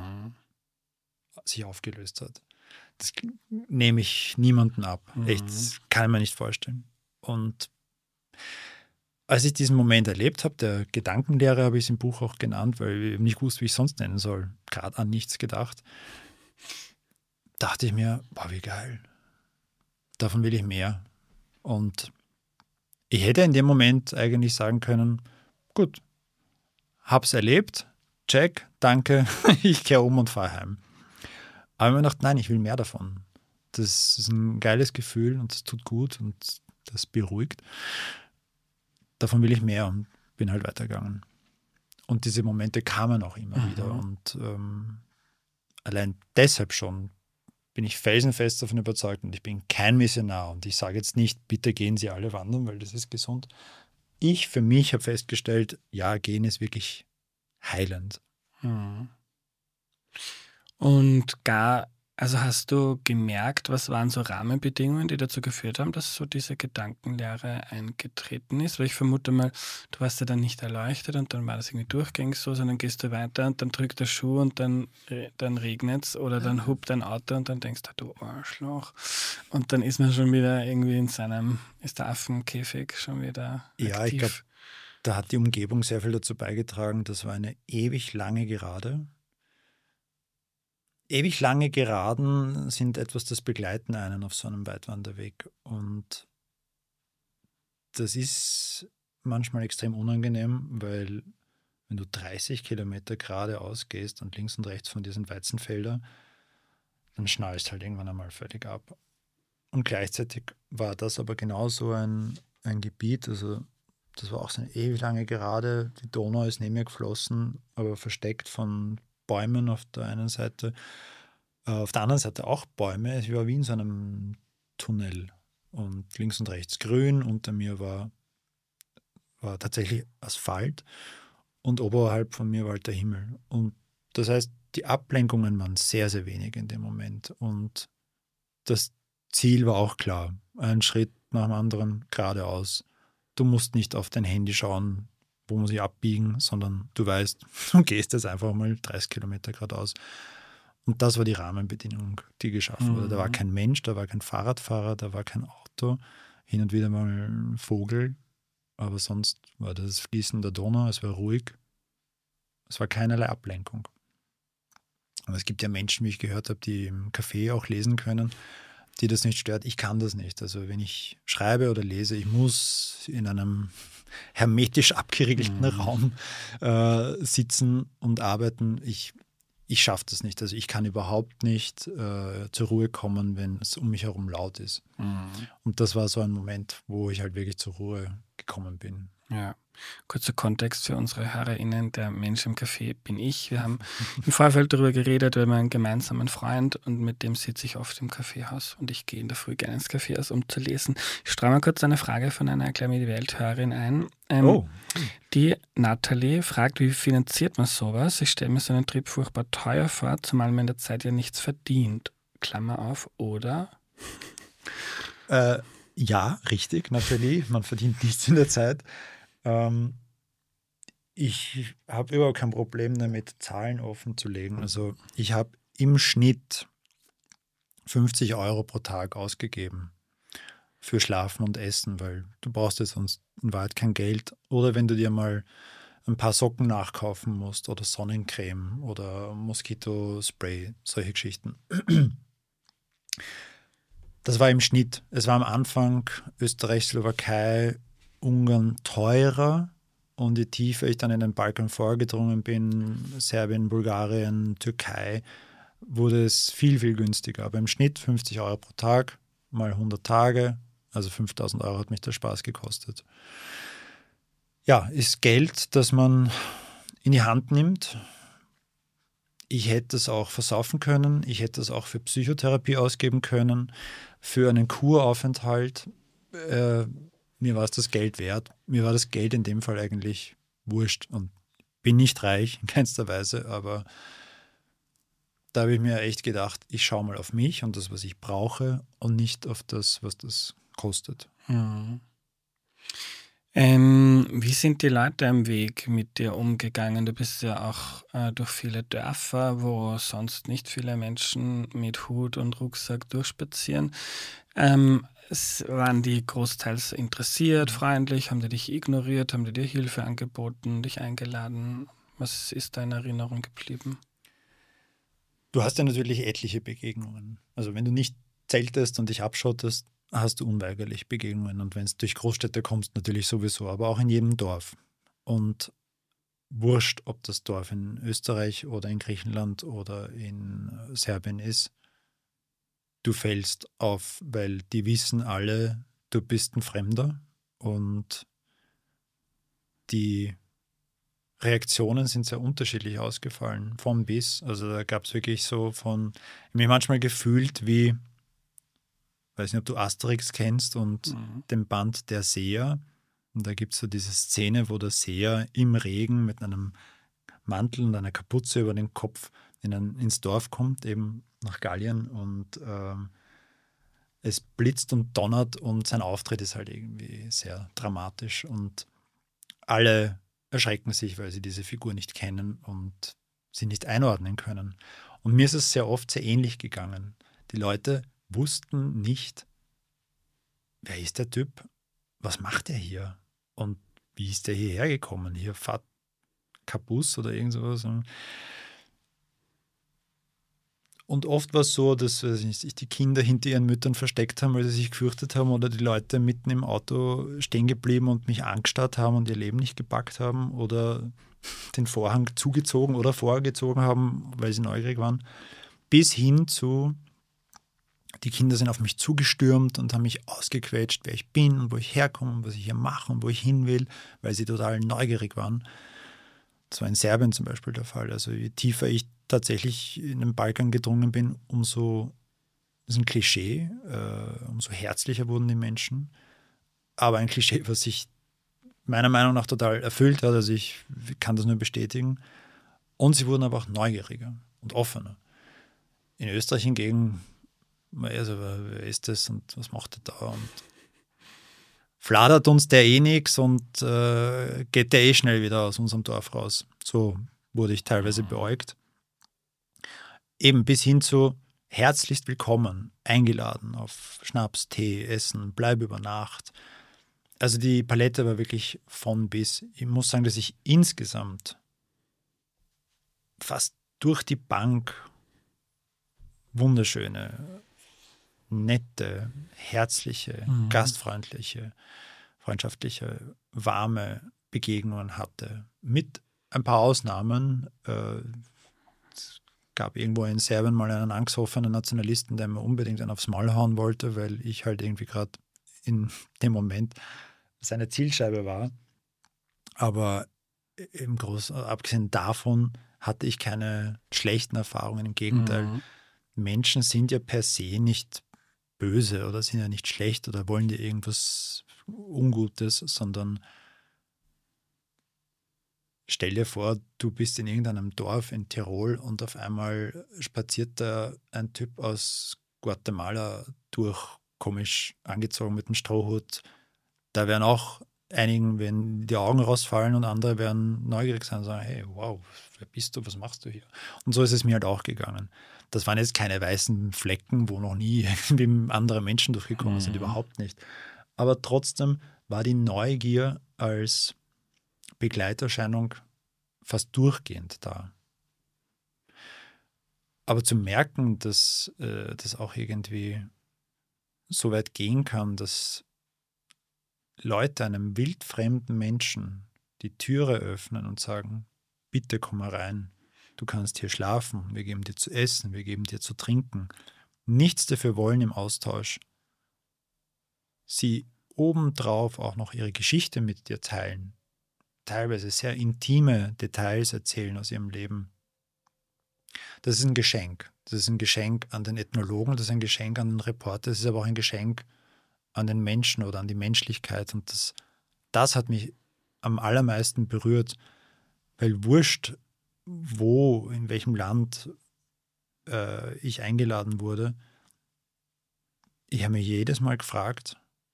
[SPEAKER 2] sich aufgelöst hat. Das nehme ich niemandem ab. Echt, das kann ich mir nicht vorstellen. Und als ich diesen Moment erlebt habe, der Gedankenlehre habe ich es im Buch auch genannt, weil ich nicht wusste, wie ich es sonst nennen soll, gerade an nichts gedacht, dachte ich mir, boah, wie geil. Davon will ich mehr. Und ich hätte in dem Moment eigentlich sagen können, gut, hab's erlebt, check, danke, ich kehre um und fahre heim. Aber ich habe mir gedacht, nein, ich will mehr davon. Das ist ein geiles Gefühl und das tut gut und das beruhigt. Davon will ich mehr und bin halt weitergegangen. Und diese Momente kamen auch immer wieder. Und allein deshalb schon bin ich felsenfest davon überzeugt und ich bin kein Missionar. Und ich sage jetzt nicht, bitte gehen Sie alle wandern, weil das ist gesund. Ich für mich habe festgestellt, ja, gehen ist wirklich heilend.
[SPEAKER 1] Und also hast du gemerkt, was waren so Rahmenbedingungen, die dazu geführt haben, dass so diese Gedankenlehre eingetreten ist? Weil ich vermute mal, du warst ja dann nicht erleuchtet und dann war das irgendwie durchgängig so, sondern gehst du weiter und dann drückt der Schuh und dann regnet es oder dann hupt dein Auto und dann denkst du Arschloch. Und dann ist man schon wieder irgendwie ist der Affenkäfig schon wieder aktiv.
[SPEAKER 2] Ja, ich glaube, da hat die Umgebung sehr viel dazu beigetragen. Das war eine ewig lange Gerade. Ewig lange Geraden sind etwas, das begleiten einen auf so einem Weitwanderweg. Und das ist manchmal extrem unangenehm, weil wenn du 30 Kilometer geradeaus gehst und links und rechts von dir sind Weizenfelder, dann schnallst halt irgendwann einmal völlig ab. Und gleichzeitig war das aber genauso ein Gebiet, also das war auch so eine ewig lange Gerade. Die Donau ist neben mir geflossen, aber versteckt von Bäumen auf der einen Seite, auf der anderen Seite auch Bäume. Es war wie in so einem Tunnel und links und rechts grün. Unter mir war tatsächlich Asphalt und oberhalb von mir war halt der Himmel. Und das heißt, die Ablenkungen waren sehr, sehr wenig in dem Moment. Und das Ziel war auch klar. Ein Schritt nach dem anderen geradeaus. Du musst nicht auf dein Handy schauen, wo muss ich abbiegen, sondern du weißt, du gehst jetzt einfach mal 30 Kilometer geradeaus. Und das war die Rahmenbedingung, die geschaffen wurde. Da war kein Mensch, da war kein Fahrradfahrer, da war kein Auto, hin und wieder mal ein Vogel, aber sonst war das Fließen der Donau, es war ruhig, es war keinerlei Ablenkung. Aber es gibt ja Menschen, wie ich gehört habe, die im Café auch lesen können, die das nicht stört. Ich kann das nicht. Also wenn ich schreibe oder lese, ich muss in einem hermetisch abgeriegelten Raum sitzen und arbeiten. Ich schaffe das nicht. Also ich kann überhaupt nicht zur Ruhe kommen, wenn es um mich herum laut ist. Und das war so ein Moment, wo ich halt wirklich zur Ruhe gekommen bin.
[SPEAKER 1] Ja, kurzer Kontext für unsere HörerInnen, der Mensch im Café bin ich. Wir haben im Vorfeld darüber geredet, wir haben einen gemeinsamen Freund und mit dem sitze ich oft im Kaffeehaus und ich gehe in der Früh gerne ins Kaffeehaus, um zu lesen. Ich streue mal kurz eine Frage von einer Erklär mir die Welt-Hörerin ein. Die Nathalie fragt, wie finanziert man sowas? Ich stelle mir so einen Trip furchtbar teuer vor, zumal man in der Zeit ja nichts verdient. Klammer auf, oder?
[SPEAKER 2] Ja, richtig, Nathalie. Man verdient nichts in der Zeit. Ich habe überhaupt kein Problem damit, Zahlen offen zu legen. Also ich habe im Schnitt 50 € pro Tag ausgegeben für Schlafen und Essen, weil du brauchst ja sonst in Wahrheit kein Geld. Oder wenn du dir mal ein paar Socken nachkaufen musst oder Sonnencreme oder Moskitospray, solche Geschichten. Das war im Schnitt. Es war am Anfang Österreich, Slowakei, Ungarn teurer und je tiefer ich dann in den Balkan vorgedrungen bin, Serbien, Bulgarien, Türkei, wurde es viel, viel günstiger. Aber im Schnitt 50 € pro Tag, mal 100 Tage, also 5.000 € hat mich der Spaß gekostet. Ja, ist Geld, das man in die Hand nimmt. Ich hätte es auch versaufen können, ich hätte es auch für Psychotherapie ausgeben können, für einen Kuraufenthalt. Mir war es das Geld wert. Mir war das Geld in dem Fall eigentlich wurscht und bin nicht reich in keinster Weise, aber da habe ich mir echt gedacht, ich schaue mal auf mich und das, was ich brauche und nicht auf das, was das kostet.
[SPEAKER 1] Mhm. Wie sind die Leute am Weg mit dir umgegangen? Du bist ja auch durch viele Dörfer, wo sonst nicht viele Menschen mit Hut und Rucksack durchspazieren. Waren die großteils interessiert, freundlich? Haben die dich ignoriert? Haben die dir Hilfe angeboten, dich eingeladen? Was ist da in Erinnerung geblieben?
[SPEAKER 2] Du hast ja natürlich etliche Begegnungen. Also wenn du nicht zeltest und dich abschottest, hast du unweigerlich Begegnungen. Und wenn es durch Großstädte kommst, natürlich sowieso, aber auch in jedem Dorf. Und wurscht, ob das Dorf in Österreich oder in Griechenland oder in Serbien ist, du fällst auf, weil die wissen alle, du bist ein Fremder und die Reaktionen sind sehr unterschiedlich ausgefallen, von bis. Also da gab es wirklich so von, ich mich manchmal gefühlt wie, weiß nicht, ob du Asterix kennst und den Band Der Seher. Und da gibt es so diese Szene, wo der Seher im Regen mit einem Mantel und einer Kapuze über den Kopf ins Dorf kommt, eben nach Gallien. Und es blitzt und donnert und sein Auftritt ist halt irgendwie sehr dramatisch. Und alle erschrecken sich, weil sie diese Figur nicht kennen und sie nicht einordnen können. Und mir ist es sehr oft sehr ähnlich gegangen. Die Leute wussten nicht, wer ist der Typ, was macht er hier und wie ist der hierher gekommen? Hier fährt kein Bus oder irgend sowas. Und oft war es so, dass sich die Kinder hinter ihren Müttern versteckt haben, weil sie sich gefürchtet haben, oder die Leute mitten im Auto stehen geblieben und mich angestarrt haben und ihr Leben nicht gepackt haben oder den Vorhang zugezogen oder vorgezogen haben, weil sie neugierig waren. Bis hin zu, die Kinder sind auf mich zugestürmt und haben mich ausgequetscht, wer ich bin und wo ich herkomme und was ich hier mache und wo ich hin will, weil sie total neugierig waren. Das war in Serbien zum Beispiel der Fall. Also je tiefer ich tatsächlich in den Balkan gedrungen bin, umso, das ist ein Klischee, umso herzlicher wurden die Menschen. Aber ein Klischee, was sich meiner Meinung nach total erfüllt hat. Also ich kann das nur bestätigen. Und sie wurden aber auch neugieriger und offener. In Österreich hingegen, also wer ist das und was macht er da? Und fladert uns der eh nichts und geht der eh schnell wieder aus unserem Dorf raus. So wurde ich teilweise beäugt. Eben bis hin zu herzlichst willkommen, eingeladen auf Schnaps, Tee, Essen, bleib über Nacht. Also die Palette war wirklich von bis. Ich muss sagen, dass ich insgesamt fast durch die Bank wunderschöne, nette, herzliche, gastfreundliche, freundschaftliche, warme Begegnungen hatte. Mit ein paar Ausnahmen. Es gab irgendwo in Serbien mal einen angsthoffenen Nationalisten, der mir unbedingt einen aufs Maul hauen wollte, weil ich halt irgendwie gerade in dem Moment seine Zielscheibe war. Aber im Großen, abgesehen davon hatte ich keine schlechten Erfahrungen. Im Gegenteil, Menschen sind ja per se nicht böse oder sind ja nicht schlecht oder wollen dir irgendwas Ungutes, sondern stell dir vor, du bist in irgendeinem Dorf in Tirol und auf einmal spaziert da ein Typ aus Guatemala durch, komisch angezogen mit einem Strohhut. Da werden auch einigen, wenn die Augen rausfallen und andere werden neugierig sein und sagen, hey, wow, wer bist du, was machst du hier? Und so ist es mir halt auch gegangen. Das waren jetzt keine weißen Flecken, wo noch nie irgendwie andere Menschen durchgekommen sind, überhaupt nicht. Aber trotzdem war die Neugier als Begleiterscheinung fast durchgehend da. Aber zu merken, dass das auch irgendwie so weit gehen kann, dass Leute einem wildfremden Menschen die Türe öffnen und sagen, bitte komm herein, du kannst hier schlafen, wir geben dir zu essen, wir geben dir zu trinken, nichts dafür wollen im Austausch, sie obendrauf auch noch ihre Geschichte mit dir teilen, teilweise sehr intime Details erzählen aus ihrem Leben. Das ist ein Geschenk. Das ist ein Geschenk an den Ethnologen, das ist ein Geschenk an den Reporter, das ist aber auch ein Geschenk an den Menschen oder an die Menschlichkeit. Und das hat mich am allermeisten berührt, weil wurscht, wo, in welchem Land ich eingeladen wurde, ich habe mich jedes Mal gefragt,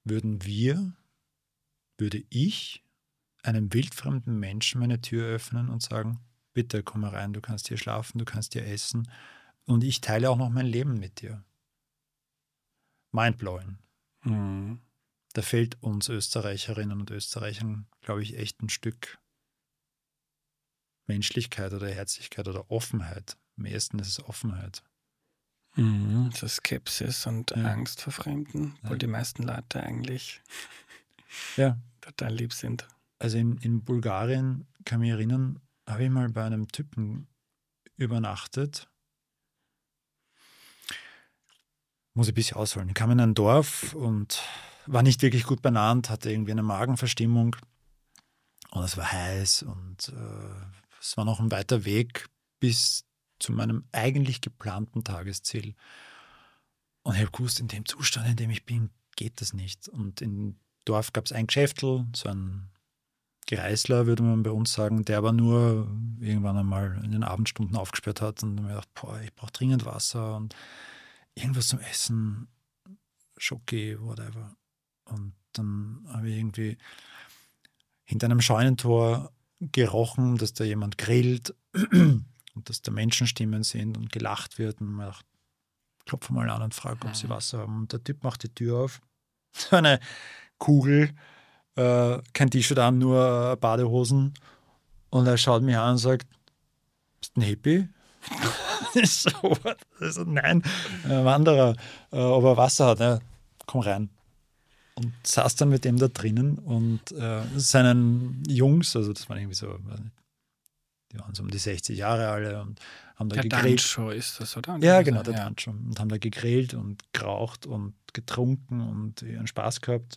[SPEAKER 2] würde ich einem wildfremden Menschen meine Tür öffnen und sagen, bitte komm mal rein, du kannst hier schlafen, du kannst hier essen und ich teile auch noch mein Leben mit dir. Mindblowing.
[SPEAKER 1] Mhm.
[SPEAKER 2] Da fehlt uns Österreicherinnen und Österreichern, glaube ich, echt ein Stück Menschlichkeit oder Herzlichkeit oder Offenheit. Am ehesten ist es Offenheit.
[SPEAKER 1] So Skepsis und Angst vor Fremden, obwohl die meisten Leute eigentlich total lieb sind.
[SPEAKER 2] Also in Bulgarien, kann ich mich erinnern, habe ich mal bei einem Typen übernachtet. Muss ich ein bisschen ausholen. Ich kam in ein Dorf und war nicht wirklich gut benannt, hatte irgendwie eine Magenverstimmung und es war heiß und es war noch ein weiter Weg bis zu meinem eigentlich geplanten Tagesziel. Und ich habe gewusst, in dem Zustand, in dem ich bin, geht das nicht. Und im Dorf gab es ein Geschäftl, so ein Gereisler, würde man bei uns sagen, der aber nur irgendwann einmal in den Abendstunden aufgesperrt hat und mir gedacht, ich brauche dringend Wasser und irgendwas zum Essen, Schoki, whatever. Und dann habe ich irgendwie hinter einem Scheunentor gerochen, dass da jemand grillt und dass da Menschenstimmen sind und gelacht wird. Und mir gedacht, klopfe mal an und frage, ob sie Wasser haben. Und der Typ macht die Tür auf. So eine Kugel, kein T-Shirt an, nur Badehosen. Und er schaut mich an und sagt, bist du ein Hippie? so, nein, Wanderer, ob er Wasser hat, ja, komm rein. Und saß dann mit dem da drinnen und seinen Jungs, also das waren irgendwie so, die waren so um die 60 Jahre alle und haben da gegrillt.
[SPEAKER 1] Der Dancho ist das, oder?
[SPEAKER 2] Ja, genau, der Dancho. Und haben da gegrillt und geraucht und getrunken und ihren Spaß gehabt.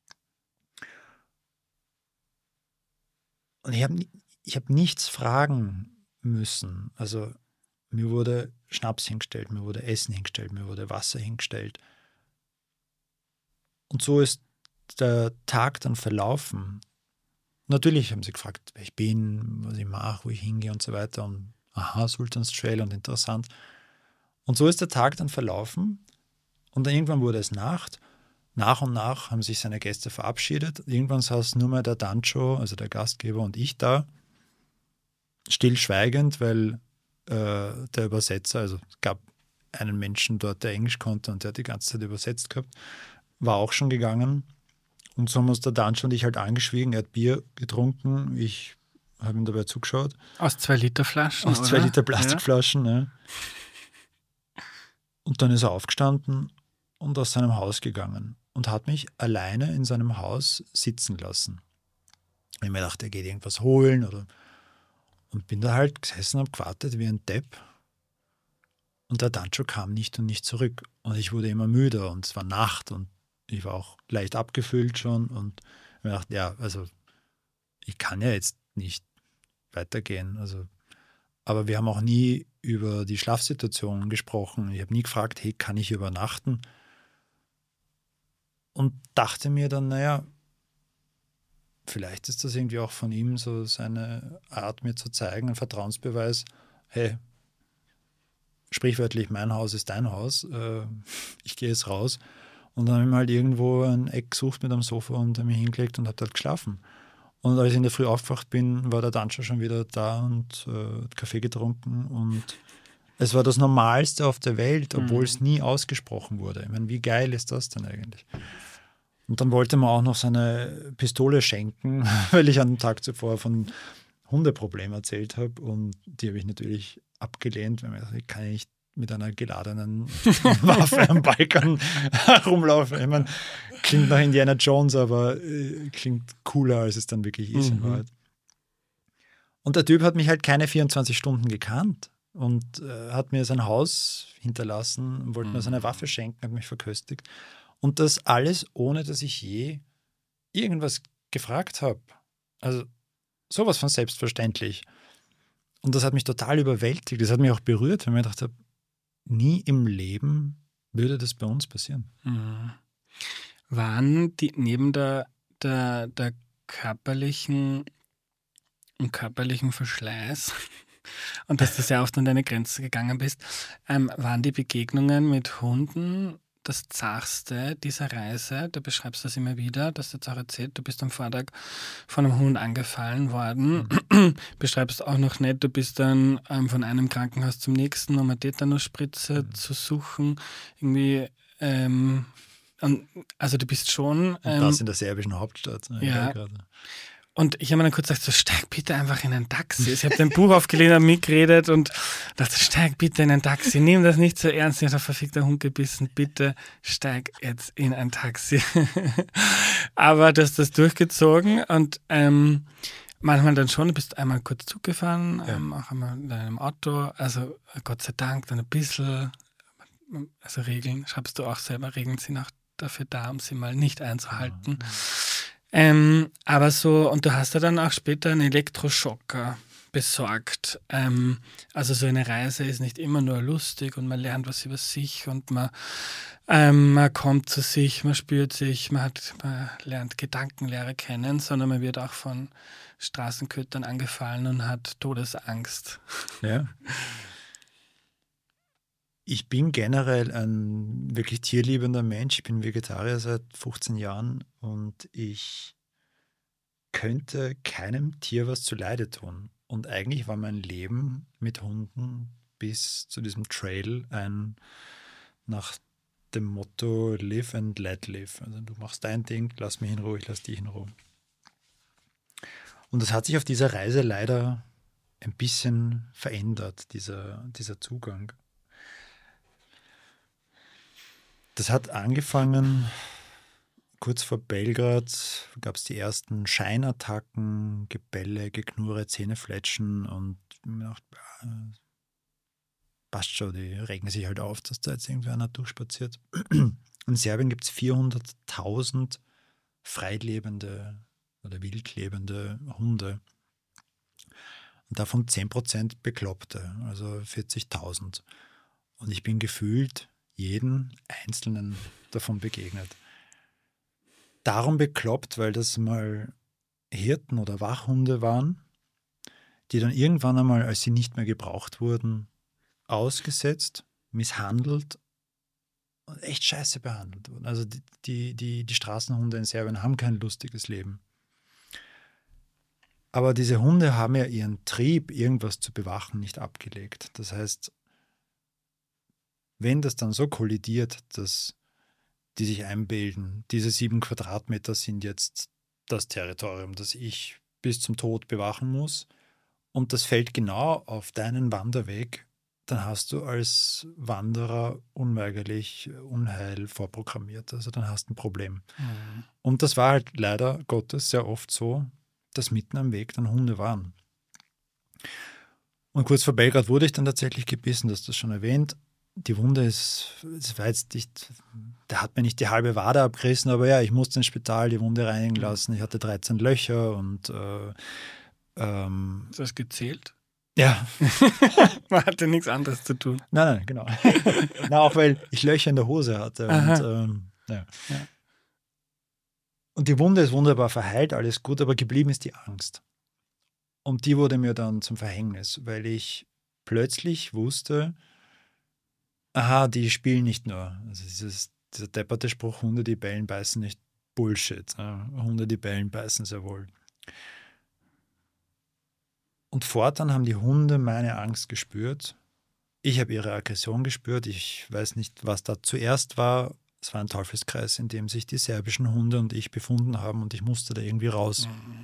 [SPEAKER 2] Und ich hab nichts fragen müssen. Also mir wurde Schnaps hingestellt, mir wurde Essen hingestellt, mir wurde Wasser hingestellt. Und so ist der Tag dann verlaufen. Natürlich haben sie gefragt, wer ich bin, was ich mache, wo ich hingehe und so weiter. Und aha, Sultans Trail und interessant. Und so ist der Tag dann verlaufen. Und dann irgendwann wurde es Nacht. Nach und nach haben sich seine Gäste verabschiedet. Irgendwann saß nur mehr der Dancho, also der Gastgeber, und ich da, stillschweigend, weil der Übersetzer, also es gab einen Menschen dort, der Englisch konnte und der hat die ganze Zeit übersetzt gehabt, war auch schon gegangen. Und so haben uns der Dancho und ich halt angeschwiegen. Er hat Bier getrunken, ich habe ihm dabei zugeschaut.
[SPEAKER 1] Aus 2 Liter Flaschen,
[SPEAKER 2] Aus 2 Liter Plastikflaschen, ja. Und dann ist er aufgestanden und aus seinem Haus gegangen und hat mich alleine in seinem Haus sitzen lassen. Ich habe mir gedacht, er geht irgendwas holen und bin da halt gesessen und habe gewartet wie ein Depp. Und der Dancho kam nicht und nicht zurück. Und ich wurde immer müder und es war Nacht und ich war auch leicht abgefüllt schon und mir gedacht, ja, also ich kann ja jetzt nicht weitergehen. Also, aber wir haben auch nie über die Schlafsituation gesprochen. Ich habe nie gefragt, hey, kann ich übernachten? Und dachte mir dann, naja, vielleicht ist das irgendwie auch von ihm so seine Art, mir zu zeigen, ein Vertrauensbeweis, hey, sprichwörtlich, mein Haus ist dein Haus, ich gehe jetzt raus. Und dann habe ich mir halt irgendwo ein Eck gesucht mit einem Sofa und habe mich hingelegt und habe dort geschlafen. Und als ich in der Früh aufgewacht bin, war der Dancho schon wieder da und hat Kaffee getrunken. Und es war das Normalste auf der Welt, obwohl es nie ausgesprochen wurde. Ich meine, wie geil ist das denn eigentlich? Und dann wollte man auch noch seine Pistole schenken, weil ich an dem Tag zuvor von Hundeproblemen erzählt habe. Und die habe ich natürlich abgelehnt, weil ich kann nicht mit einer geladenen Waffe am Balkan herumlaufen. Ich meine, klingt nach Indiana Jones, aber klingt cooler, als es dann wirklich ist in Wahrheit. Und der Typ hat mich halt keine 24 Stunden gekannt und hat mir sein Haus hinterlassen und wollte mir seine Waffe schenken, hat mich verköstigt. Und das alles, ohne dass ich je irgendwas gefragt habe. Also sowas von selbstverständlich. Und das hat mich total überwältigt. Das hat mich auch berührt, weil ich mir gedacht habe, nie im Leben würde das bei uns passieren.
[SPEAKER 1] Waren die neben der körperlichen Verschleiß und dass du sehr oft an deine Grenze gegangen bist, waren die Begegnungen mit Hunden das Zachste dieser Reise? Du beschreibst das immer wieder, dass du jetzt auch erzählt, du bist am Vortag von einem Hund angefallen worden. Beschreibst auch noch nicht, du bist dann von einem Krankenhaus zum nächsten, um eine Tetanusspritze zu suchen. Irgendwie, also du bist schon...
[SPEAKER 2] Und das in der serbischen Hauptstadt.
[SPEAKER 1] Ja.
[SPEAKER 2] Belgrad.
[SPEAKER 1] Und ich habe mir dann kurz gesagt, so steig bitte einfach in ein Taxi. Ich habe dein Buch aufgelehnt, habe mitgeredet und dachte, steig bitte in ein Taxi. Nimm das nicht so ernst. Ich habe verfickter Hund gebissen. Bitte steig jetzt in ein Taxi. Aber du hast das durchgezogen und manchmal dann schon, du bist einmal kurz Zug gefahren, auch einmal in deinem Auto. Also Gott sei Dank dann ein bisschen, also Regeln, schreibst du auch selber, Regeln sind auch dafür da, um sie mal nicht einzuhalten. Aber so, und du hast ja dann auch später einen Elektroschocker besorgt. Also so eine Reise ist nicht immer nur lustig und man lernt was über sich und man kommt zu sich, man spürt sich, man lernt Gedankenlehre kennen, sondern man wird auch von Straßenkötern angefallen und hat Todesangst.
[SPEAKER 2] Ja. Ich bin generell ein wirklich tierliebender Mensch. Ich bin Vegetarier seit 15 Jahren und ich könnte keinem Tier was zuleide tun. Und eigentlich war mein Leben mit Hunden bis zu diesem Trail nach dem Motto Live and let live. Also du machst dein Ding, lass mich in Ruhe, ich lass dich in Ruhe. Und das hat sich auf dieser Reise leider ein bisschen verändert, dieser Zugang. Das hat angefangen, kurz vor Belgrad gab es die ersten Scheinattacken, Gebelle, Geknurre, Zähnefletschen und mir gedacht, passt schon, die regen sich halt auf, dass da jetzt irgendwie einer durchspaziert. In Serbien gibt es 400.000 freilebende oder wildlebende Hunde. Und davon 10% Bekloppte, also 40.000. Und ich bin gefühlt jeden einzelnen davon begegnet. Darum bekloppt, weil das mal Hirten oder Wachhunde waren, die dann irgendwann einmal, als sie nicht mehr gebraucht wurden, ausgesetzt, misshandelt und echt scheiße behandelt wurden. Also die Straßenhunde in Serbien haben kein lustiges Leben. Aber diese Hunde haben ja ihren Trieb, irgendwas zu bewachen, nicht abgelegt. Das heißt, wenn das dann so kollidiert, dass die sich einbilden, diese 7 Quadratmeter sind jetzt das Territorium, das ich bis zum Tod bewachen muss, und das fällt genau auf deinen Wanderweg, dann hast du als Wanderer unweigerlich Unheil vorprogrammiert. Also dann hast du ein Problem. Mhm. Und das war halt leider Gottes sehr oft so, dass mitten am Weg dann Hunde waren. Und kurz vor Belgrad wurde ich dann tatsächlich gebissen, du hast das schon erwähnt. Die Wunde das war jetzt nicht, der hat mir nicht die halbe Wade abgerissen, aber ja, ich musste ins Spital die Wunde reinigen lassen. Ich hatte 13 Löcher und
[SPEAKER 1] Ist das gezählt?
[SPEAKER 2] Ja.
[SPEAKER 1] Man hatte nichts anderes zu tun.
[SPEAKER 2] Nein, genau. Na, auch weil ich Löcher in der Hose hatte. Und, ja. Und die Wunde ist wunderbar verheilt, alles gut, aber geblieben ist die Angst. Und die wurde mir dann zum Verhängnis, weil ich plötzlich wusste, aha, die spielen nicht nur. Also dieser depperte Spruch, Hunde, die bellen, beißen nicht, Bullshit. Hunde, die bellen, beißen sehr wohl. Und fortan haben die Hunde meine Angst gespürt. Ich habe ihre Aggression gespürt. Ich weiß nicht, was da zuerst war. Es war ein Teufelskreis, in dem sich die serbischen Hunde und ich befunden haben und ich musste da irgendwie raus. Mhm.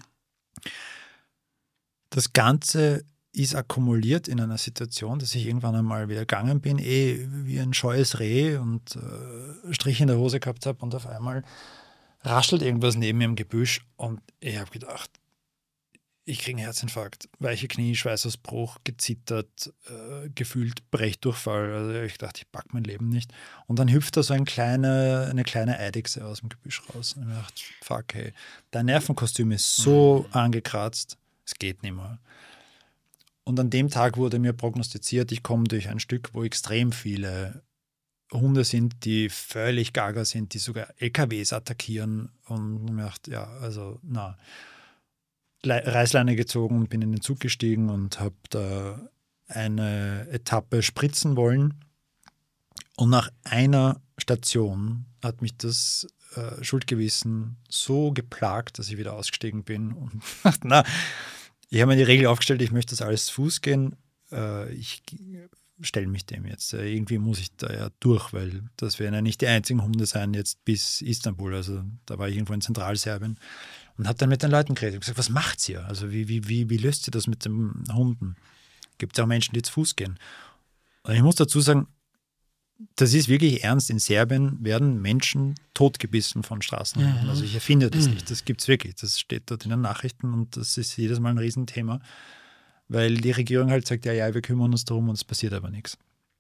[SPEAKER 2] Das Ganze ist akkumuliert in einer Situation, dass ich irgendwann einmal wieder gegangen bin, wie ein scheues Reh und Strich in der Hose gehabt habe und auf einmal raschelt irgendwas neben mir im Gebüsch und ich habe gedacht, ich kriege einen Herzinfarkt, weiche Knie, Schweißausbruch, gezittert, gefühlt Brechdurchfall. Also ich dachte, ich packe mein Leben nicht. Und dann hüpft da so eine kleine Eidechse aus dem Gebüsch raus. Und ich dachte, fuck, hey, dein Nervenkostüm ist so angekratzt, es geht nicht mehr. Und an dem Tag wurde mir prognostiziert, ich komme durch ein Stück, wo extrem viele Hunde sind, die völlig gaga sind, die sogar LKWs attackieren. Und ich dachte, ja, also na. Reißleine gezogen und bin in den Zug gestiegen und habe da eine Etappe spritzen wollen. Und nach einer Station hat mich das Schuldgewissen so geplagt, dass ich wieder ausgestiegen bin und dachte, ich habe mir die Regel aufgestellt, ich möchte das alles zu Fuß gehen. Ich stelle mich dem jetzt. Irgendwie muss ich da ja durch, weil das werden ja nicht die einzigen Hunde sein jetzt bis Istanbul. Also da war ich irgendwo in Zentralserbien und habe dann mit den Leuten geredet und gesagt, was macht's ihr? Also wie löst ihr das mit den Hunden? Gibt es auch Menschen, die zu Fuß gehen? Und ich muss dazu sagen, das ist wirklich ernst. In Serbien werden Menschen totgebissen von Straßenhunden.
[SPEAKER 1] Mhm.
[SPEAKER 2] Also ich erfinde das nicht. Das gibt es wirklich. Das steht dort in den Nachrichten und das ist jedes Mal ein Riesenthema, weil die Regierung halt sagt, ja, wir kümmern uns darum und es passiert aber nichts.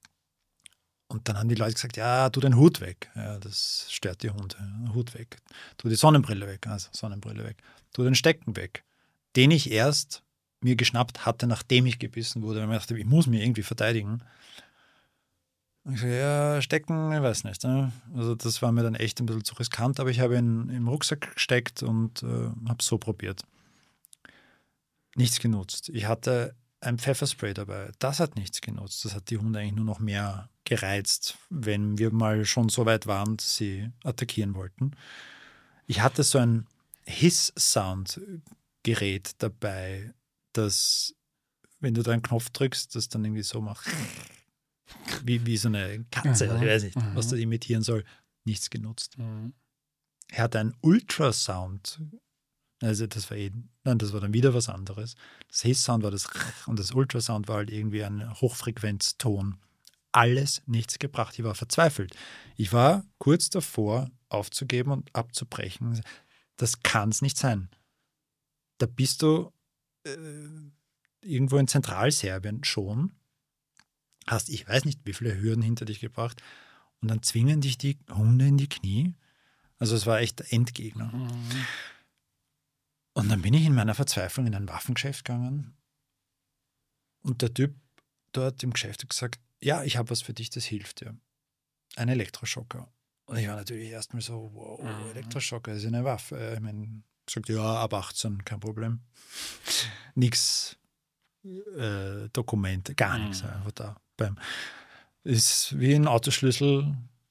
[SPEAKER 2] Und dann haben die Leute gesagt, ja, tu den Hut weg. Ja, das stört die Hunde. Hut weg. Tu die Sonnenbrille weg. Also Sonnenbrille weg. Tu den Stecken weg. Den ich erst mir geschnappt hatte, nachdem ich gebissen wurde, weil ich dachte, ich muss mich irgendwie verteidigen. Und ich sage, ja, Stecken, ich weiß nicht. Ne? Also das war mir dann echt ein bisschen zu riskant, aber ich habe ihn im Rucksack gesteckt und habe es so probiert. Nichts genutzt. Ich hatte ein Pfefferspray dabei. Das hat nichts genutzt. Das hat die Hunde eigentlich nur noch mehr gereizt, wenn wir mal schon so weit waren, dass sie attackieren wollten. Ich hatte so ein Hiss-Sound-Gerät dabei, das, wenn du da einen Knopf drückst, das dann irgendwie so macht. Wie so eine Katze, ich weiß nicht, was das imitieren soll. Nichts genutzt. Er hatte einen Ultrasound. Also das war das war dann wieder was anderes. Das Hiss-Sound war das und das Ultrasound war halt irgendwie ein Hochfrequenzton. Alles nichts gebracht. Ich war verzweifelt. Ich war kurz davor, aufzugeben und abzubrechen. Das kann es nicht sein. Da bist du irgendwo in Zentralserbien schon, hast, ich weiß nicht, wie viele Hürden hinter dich gebracht und dann zwingen dich die Hunde in die Knie. Also es war echt der Endgegner. Und dann bin ich in meiner Verzweiflung in ein Waffengeschäft gegangen und der Typ dort im Geschäft hat gesagt, ja, ich habe was für dich, das hilft dir. Ein Elektroschocker. Und ich war natürlich erstmal so, wow, Elektroschocker, das ist eine Waffe. Ich meine, gesagt, ja, ab 18, kein Problem. Nichts, Dokumente, gar nichts. Einfach da. Ist wie ein Autoschlüssel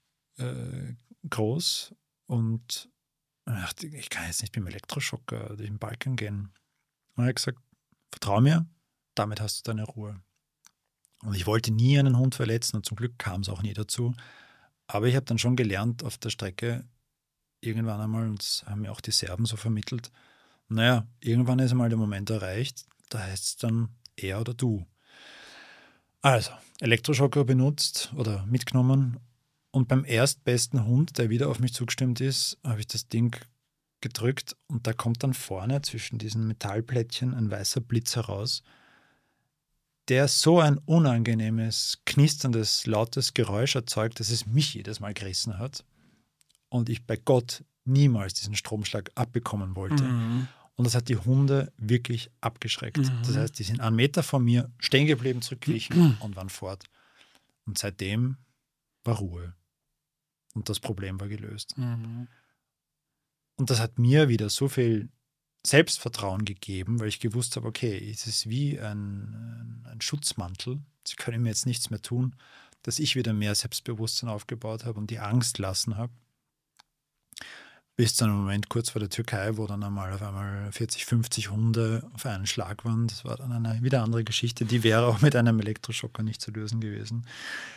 [SPEAKER 2] groß und ich kann jetzt nicht mit dem Elektroschocker durch den Balken gehen. Und er hat gesagt, vertrau mir, damit hast du deine Ruhe. Und ich wollte nie einen Hund verletzen und zum Glück kam es auch nie dazu. Aber ich habe dann schon gelernt auf der Strecke, irgendwann einmal, und das haben mir auch die Serben so vermittelt, naja, irgendwann ist einmal der Moment erreicht, da heißt es dann er oder du. Also, Elektroschocker benutzt oder mitgenommen und beim erstbesten Hund, der wieder auf mich zugestimmt ist, habe ich das Ding gedrückt und da kommt dann vorne zwischen diesen Metallplättchen ein weißer Blitz heraus, der so ein unangenehmes, knisterndes, lautes Geräusch erzeugt, dass es mich jedes Mal gerissen hat und ich bei Gott niemals diesen Stromschlag abbekommen wollte. Und das hat die Hunde wirklich abgeschreckt. Das heißt, die sind einen Meter von mir stehen geblieben, zurückgewichen und waren fort. Und seitdem war Ruhe. Und das Problem war gelöst. Und das hat mir wieder so viel Selbstvertrauen gegeben, weil ich gewusst habe, okay, es ist wie ein Schutzmantel. Sie können mir jetzt nichts mehr tun, dass ich wieder mehr Selbstbewusstsein aufgebaut habe und die Angst lassen habe. Bis zu einem Moment kurz vor der Türkei, wo dann einmal auf einmal 40, 50 Hunde auf einen Schlag waren. Das war dann eine wieder andere Geschichte. Die wäre auch mit einem Elektroschocker nicht zu lösen gewesen.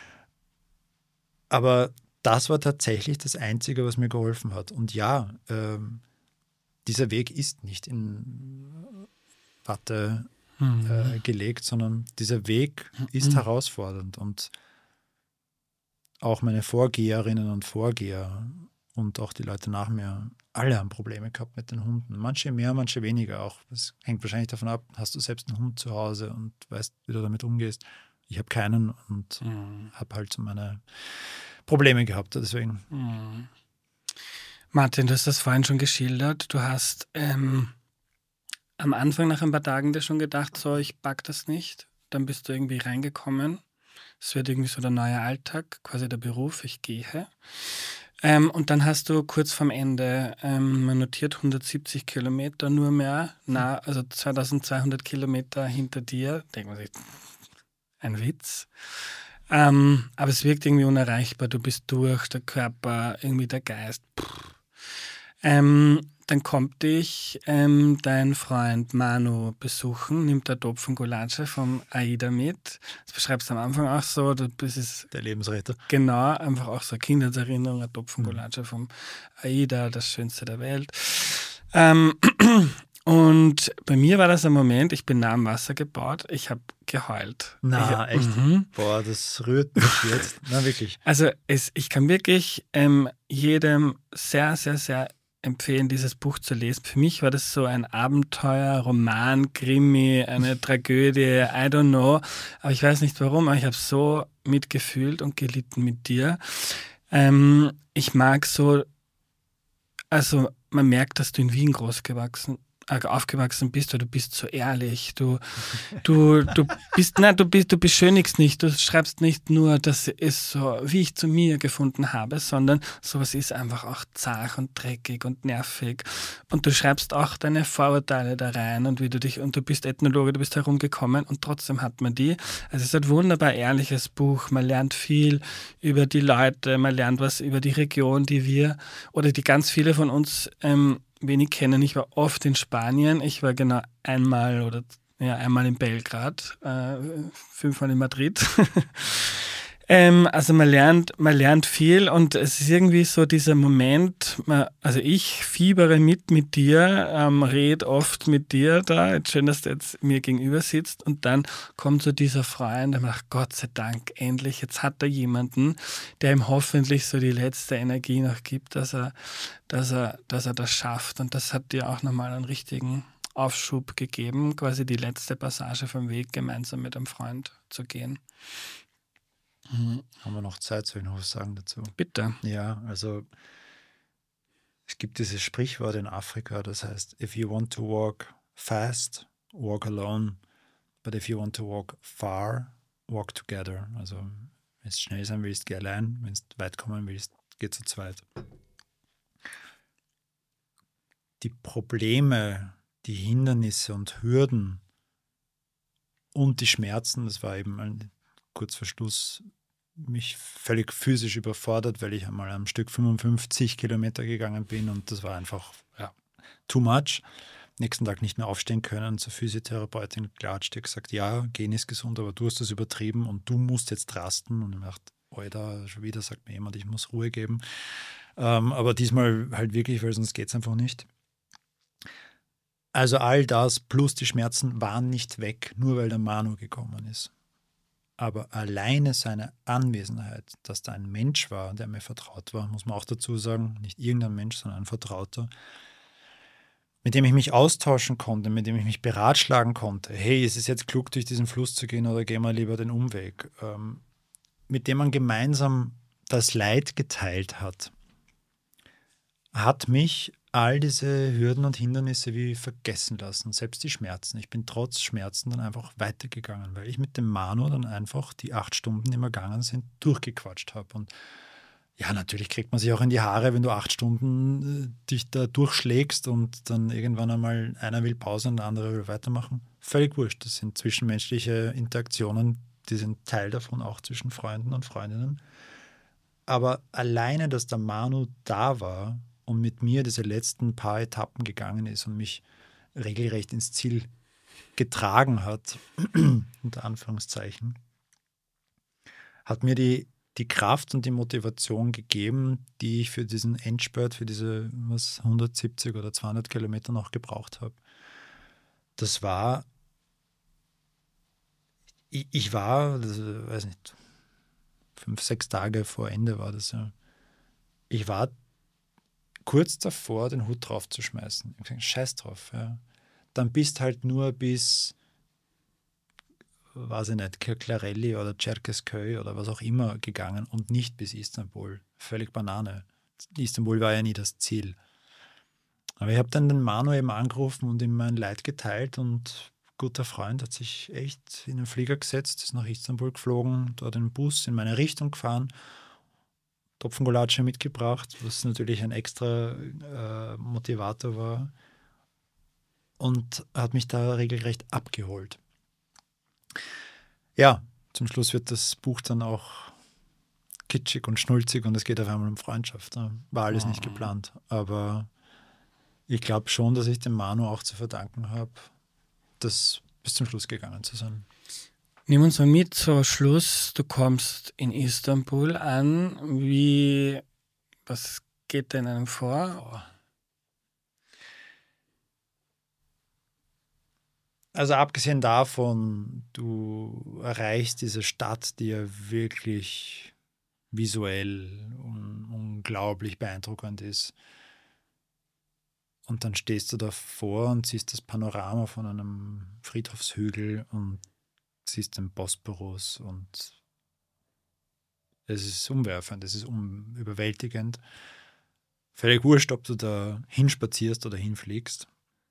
[SPEAKER 2] Aber das war tatsächlich das Einzige, was mir geholfen hat. Und ja, dieser Weg ist nicht in Watte gelegt, sondern dieser Weg ist herausfordernd. Und auch meine Vorgeherinnen und Vorgeher und auch die Leute nach mir, alle haben Probleme gehabt mit den Hunden. Manche mehr, manche weniger auch. Das hängt wahrscheinlich davon ab, hast du selbst einen Hund zu Hause und weißt, wie du damit umgehst. Ich habe keinen und habe halt so meine Probleme gehabt. Deswegen.
[SPEAKER 1] Martin, du hast das vorhin schon geschildert. Du hast am Anfang nach ein paar Tagen dir schon gedacht, so, ich pack das nicht. Dann bist du irgendwie reingekommen. Es wird irgendwie so der neue Alltag, quasi der Beruf, ich gehe. Und dann hast du kurz vorm Ende notiert 170 Kilometer nur mehr, also 2200 Kilometer hinter dir. Denkt man sich, ein Witz. Aber es wirkt irgendwie unerreichbar. Du bist durch, der Körper, irgendwie der Geist. Dann kommt dich dein Freund Manu besuchen, nimmt ein Topfen Gulatsche vom AIDA mit. Das beschreibst du am Anfang auch so. Das ist
[SPEAKER 2] Der Lebensretter.
[SPEAKER 1] genau, einfach auch so eine Kindheitserinnerung, ein Topfen Gulatsche vom AIDA, das Schönste der Welt. Und bei mir war das ein Moment, ich bin nah am Wasser gebaut, ich habe geheult.
[SPEAKER 2] Echt? Boah, das rührt mich jetzt. Na, wirklich.
[SPEAKER 1] Also ich kann wirklich jedem sehr, sehr, sehr empfehlen, dieses Buch zu lesen. Für mich war das so ein Abenteuer, Roman, Krimi, eine Tragödie, I don't know. Aber ich weiß nicht warum, aber ich habe so mitgefühlt und gelitten mit dir. Ich mag so, also man merkt, dass du in Wien aufgewachsen bist, oder du bist so ehrlich, du beschönigst nicht, du schreibst nicht nur, das ist so, wie ich zu mir gefunden habe, sondern sowas ist einfach auch zart und dreckig und nervig, und du schreibst auch deine Vorurteile da rein und du bist Ethnologe, du bist herumgekommen und trotzdem hat man die. Also es ist ein wunderbar ehrliches Buch, man lernt viel über die Leute, man lernt was über die Region, die ganz viele von uns wenig kennen. Ich war oft in Spanien. Ich war genau einmal in Belgrad, 5-mal in Madrid. Also man lernt viel, und es ist irgendwie so dieser Moment, also ich fiebere mit dir, rede oft mit dir da, schön, dass du jetzt mir gegenüber sitzt, und dann kommt so dieser Freund, der macht, Gott sei Dank, endlich, jetzt hat er jemanden, der ihm hoffentlich so die letzte Energie noch gibt, dass er das schafft, und das hat dir auch nochmal einen richtigen Aufschub gegeben, quasi die letzte Passage vom Weg gemeinsam mit einem Freund zu gehen.
[SPEAKER 2] Haben wir noch Zeit, soll ich noch was sagen dazu?
[SPEAKER 1] Bitte.
[SPEAKER 2] Ja, also es gibt dieses Sprichwort in Afrika, das heißt, if you want to walk fast, walk alone, but if you want to walk far, walk together. Also wenn du schnell sein willst, geh allein, wenn du weit kommen willst, geh zu zweit. Die Probleme, die Hindernisse und Hürden und die Schmerzen, das war eben kurz vor Schluss mich völlig physisch überfordert, weil ich einmal am Stück 55 Kilometer gegangen bin, und das war einfach too much. Nächsten Tag nicht mehr aufstehen können, zur Physiotherapeutin geklatscht, die hat gesagt, ja, gehen ist gesund, aber du hast das übertrieben und du musst jetzt rasten. Und ich dachte, Alter, schon wieder sagt mir jemand, ich muss Ruhe geben. Aber diesmal halt wirklich, weil sonst geht es einfach nicht. Also all das plus die Schmerzen waren nicht weg, nur weil der Manu gekommen ist. Aber alleine seine Anwesenheit, dass da ein Mensch war, der mir vertraut war, muss man auch dazu sagen, nicht irgendein Mensch, sondern ein Vertrauter, mit dem ich mich austauschen konnte, mit dem ich mich beratschlagen konnte. Hey, ist es jetzt klug, durch diesen Fluss zu gehen, oder gehen wir lieber den Umweg? Mit dem man gemeinsam das Leid geteilt hat, hat mich all diese Hürden und Hindernisse wie vergessen lassen, selbst die Schmerzen. Ich bin trotz Schmerzen dann einfach weitergegangen, weil ich mit dem Manu dann einfach die 8 Stunden, die wir gegangen sind, durchgequatscht habe. Und ja, natürlich kriegt man sich auch in die Haare, wenn du 8 Stunden dich da durchschlägst und dann irgendwann einmal einer will Pause und der andere will weitermachen. Völlig wurscht. Das sind zwischenmenschliche Interaktionen, die sind Teil davon, auch zwischen Freunden und Freundinnen. Aber alleine, dass der Manu da war und mit mir diese letzten paar Etappen gegangen ist und mich regelrecht ins Ziel getragen hat, unter Anführungszeichen, hat mir die Kraft und die Motivation gegeben, die ich für diesen Endspurt, für diese 170 oder 200 Kilometer noch gebraucht habe. Das war, ich war, weiß nicht, 5-6 Tage vor Ende war das ja. Ich war kurz davor, den Hut drauf zu schmeißen. Ich habe gesagt, scheiß drauf. Ja. Dann bist halt nur bis, weiß ich nicht, Kirklarelli oder Çerkezköy oder was auch immer gegangen und nicht bis Istanbul. Völlig Banane. Istanbul war ja nie das Ziel. Aber ich habe dann den Manu eben angerufen und ihm mein Leid geteilt, und ein guter Freund hat sich echt in den Flieger gesetzt, ist nach Istanbul geflogen, dort in den Bus in meine Richtung gefahren, Topfengulatsche mitgebracht, was natürlich ein extra Motivator war, und hat mich da regelrecht abgeholt. Ja, zum Schluss wird das Buch dann auch kitschig und schnulzig und es geht auf einmal um Freundschaft. War alles nicht geplant. Aber ich glaube schon, dass ich dem Manu auch zu verdanken habe, das bis zum Schluss gegangen zu sein.
[SPEAKER 1] Nimm uns mal mit zum Schluss. Du kommst in Istanbul an. Was geht denn einem vor?
[SPEAKER 2] Also abgesehen davon, du erreichst diese Stadt, die ja wirklich visuell unglaublich beeindruckend ist. Und dann stehst du davor und siehst das Panorama von einem Friedhofshügel und siehst den Bosporus und es ist umwerfend, es ist überwältigend. Völlig wurscht, ob du da hinspazierst oder hinfliegst.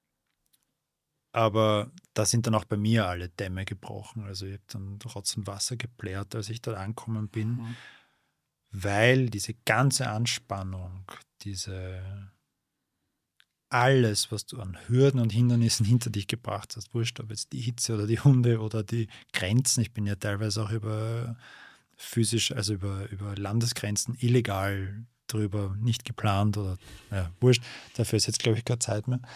[SPEAKER 2] Aber da sind dann auch bei mir alle Dämme gebrochen. Also ich habe dann Rotz und Wasser geplärt, als ich dort angekommen bin, weil diese ganze Anspannung, alles, was du an Hürden und Hindernissen hinter dich gebracht hast, wurscht, ob jetzt die Hitze oder die Hunde oder die Grenzen. Ich bin ja teilweise auch über Landesgrenzen illegal drüber, nicht geplant oder wurscht. Dafür ist jetzt, glaube ich, keine Zeit mehr.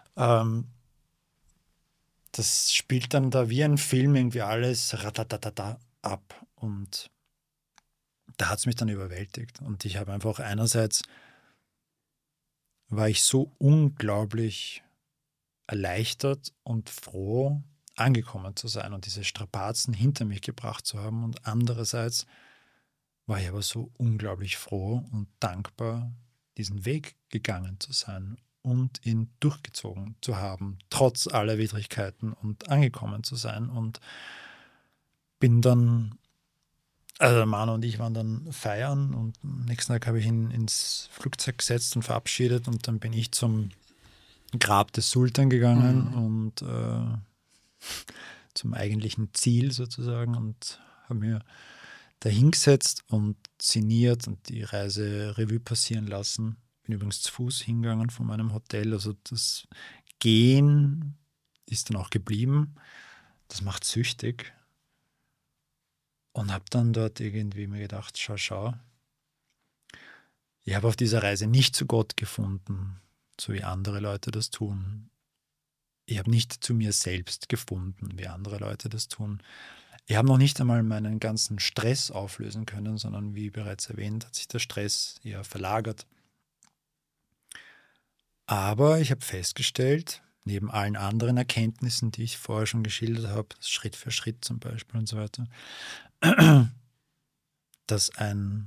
[SPEAKER 2] Das spielt dann da wie ein Film irgendwie alles ratatatata ab und da hat es mich dann überwältigt und ich habe einfach einerseits war ich so unglaublich erleichtert und froh, angekommen zu sein und diese Strapazen hinter mich gebracht zu haben. Und andererseits war ich aber so unglaublich froh und dankbar, diesen Weg gegangen zu sein und ihn durchgezogen zu haben, trotz aller Widrigkeiten und angekommen zu sein. Und bin dann, also Manu und ich waren dann feiern und am nächsten Tag habe ich ihn ins Flugzeug gesetzt und verabschiedet und dann bin ich zum Grab des Sultan gegangen und zum eigentlichen Ziel sozusagen und habe mir da hingesetzt und sinniert und die Reise Revue passieren lassen. Bin übrigens zu Fuß hingegangen von meinem Hotel, also das Gehen ist dann auch geblieben. Das macht süchtig. Und habe dann dort irgendwie mir gedacht, schau. Ich habe auf dieser Reise nicht zu Gott gefunden, so wie andere Leute das tun. Ich habe nicht zu mir selbst gefunden, wie andere Leute das tun. Ich habe noch nicht einmal meinen ganzen Stress auflösen können, sondern wie bereits erwähnt, hat sich der Stress eher verlagert. Aber ich habe festgestellt, neben allen anderen Erkenntnissen, die ich vorher schon geschildert habe, Schritt für Schritt zum Beispiel und so weiter, dass ein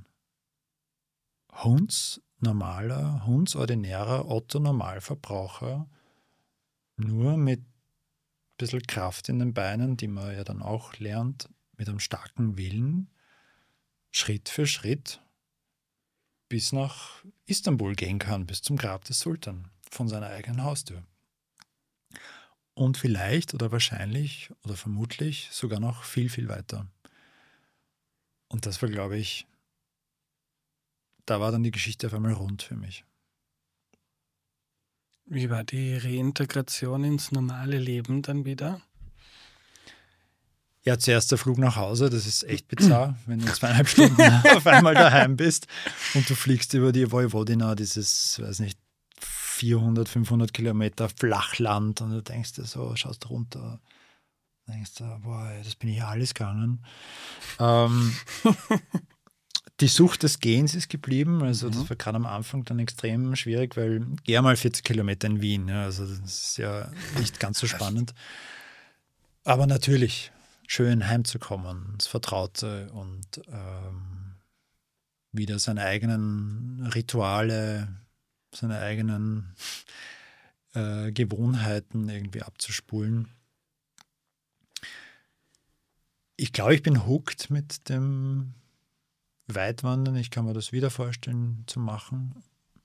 [SPEAKER 2] hundsordinärer Otto-Normalverbraucher nur mit ein bisschen Kraft in den Beinen, die man ja dann auch lernt, mit einem starken Willen, Schritt für Schritt bis nach Istanbul gehen kann, bis zum Grab des Sultan, von seiner eigenen Haustür. Und vielleicht oder wahrscheinlich oder vermutlich sogar noch viel, viel weiter. Und das war, glaube ich, da war dann die Geschichte auf einmal rund für mich.
[SPEAKER 1] Wie war die Reintegration ins normale Leben dann wieder?
[SPEAKER 2] Ja, zuerst der Flug nach Hause, das ist echt bizarr, wenn du 2,5 Stunden auf einmal daheim bist und du fliegst über die Vojvodina, dieses, weiß nicht, 400, 500 Kilometer Flachland und du denkst dir so, schaust runter, denkst du, boah, das bin ich ja alles gegangen. Die Sucht des Gehens ist geblieben, also das war gerade am Anfang dann extrem schwierig, weil ich gehe mal 40 Kilometer in Wien, ja, also das ist ja nicht ganz so spannend. Aber natürlich, schön heimzukommen, das Vertraute und wieder seine eigenen Rituale, seine eigenen Gewohnheiten irgendwie abzuspulen. Ich glaube, ich bin hooked mit dem Weitwandern. Ich kann mir das wieder vorstellen zu machen.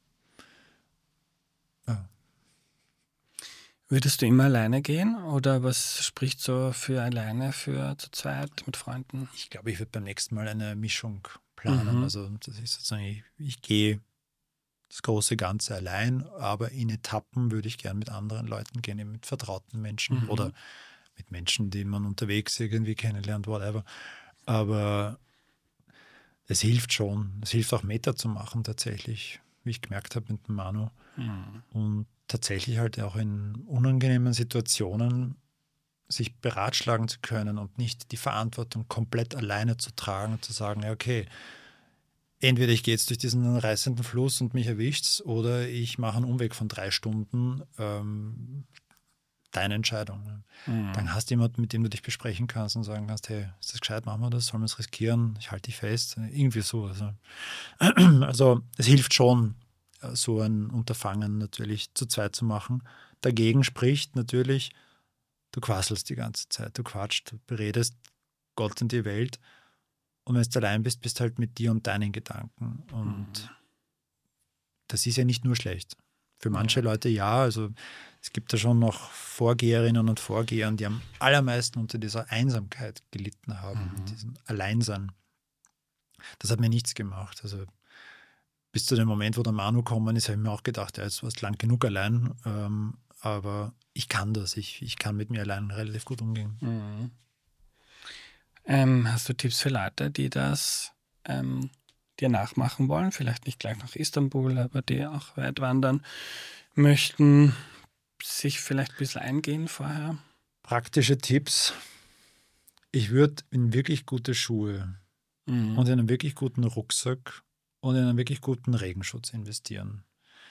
[SPEAKER 2] Ja.
[SPEAKER 1] Würdest du immer alleine gehen oder was spricht so für alleine, für zu zweit mit Freunden?
[SPEAKER 2] Ich glaube, ich würde beim nächsten Mal eine Mischung planen. Also das ist sozusagen, ich gehe das große Ganze allein, aber in Etappen würde ich gern mit anderen Leuten gehen, eben mit vertrauten Menschen oder mit Menschen, die man unterwegs irgendwie kennenlernt, whatever. Aber es hilft schon. Es hilft auch Meter zu machen tatsächlich, wie ich gemerkt habe mit dem Manu. Und tatsächlich halt auch in unangenehmen Situationen sich beratschlagen zu können und nicht die Verantwortung komplett alleine zu tragen und zu sagen, ja okay, entweder ich gehe jetzt durch diesen reißenden Fluss und mich erwischt's oder ich mache einen Umweg von 3 Stunden. Deine Entscheidung. Dann hast du jemanden, mit dem du dich besprechen kannst und sagen kannst, hey, ist das gescheit, machen wir das, sollen wir es riskieren, ich halte dich fest, irgendwie so. Also es hilft schon, so ein Unterfangen natürlich zu zweit zu machen. Dagegen spricht natürlich, du quasselst die ganze Zeit, du quatscht, du beredest Gott und die Welt und wenn du allein bist, bist du halt mit dir und deinen Gedanken und das ist ja nicht nur schlecht. Für manche Leute ja, also es gibt ja schon noch Vorgeherinnen und Vorgeher, die am allermeisten unter dieser Einsamkeit gelitten haben, mit diesem Alleinsein. Das hat mir nichts gemacht. Also bis zu dem Moment, wo der Manu gekommen ist, habe ich mir auch gedacht, ja, jetzt warst du lang genug allein, aber ich kann das. Ich kann mit mir allein relativ gut umgehen.
[SPEAKER 1] Hast du Tipps für Leute, die das dir nachmachen wollen? Vielleicht nicht gleich nach Istanbul, aber die auch weit wandern möchten, sich vielleicht ein bisschen eingehen vorher?
[SPEAKER 2] Praktische Tipps. Ich würde in wirklich gute Schuhe und in einen wirklich guten Rucksack und in einen wirklich guten Regenschutz investieren.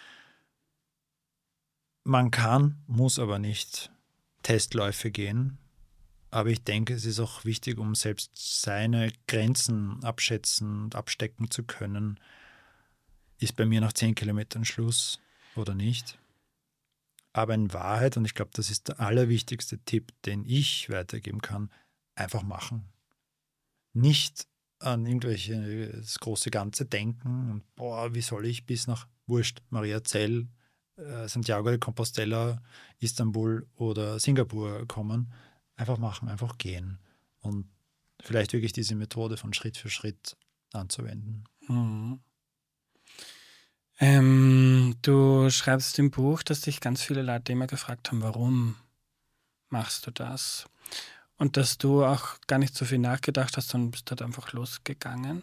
[SPEAKER 2] Man kann, muss aber nicht Testläufe gehen. Aber ich denke, es ist auch wichtig, um selbst seine Grenzen abschätzen und abstecken zu können. Ist bei mir nach 10 Kilometern Schluss oder nicht? Aber in Wahrheit, und ich glaube, das ist der allerwichtigste Tipp, den ich weitergeben kann, einfach machen. Nicht an irgendwelche das große Ganze denken und boah, wie soll ich bis nach Mariazell, Santiago de Compostela, Istanbul oder Singapur kommen. Einfach machen, einfach gehen und vielleicht wirklich diese Methode von Schritt für Schritt anzuwenden.
[SPEAKER 1] Du schreibst im Buch, dass dich ganz viele Leute immer gefragt haben, warum machst du das? Und dass du auch gar nicht so viel nachgedacht hast, sondern bist halt einfach losgegangen.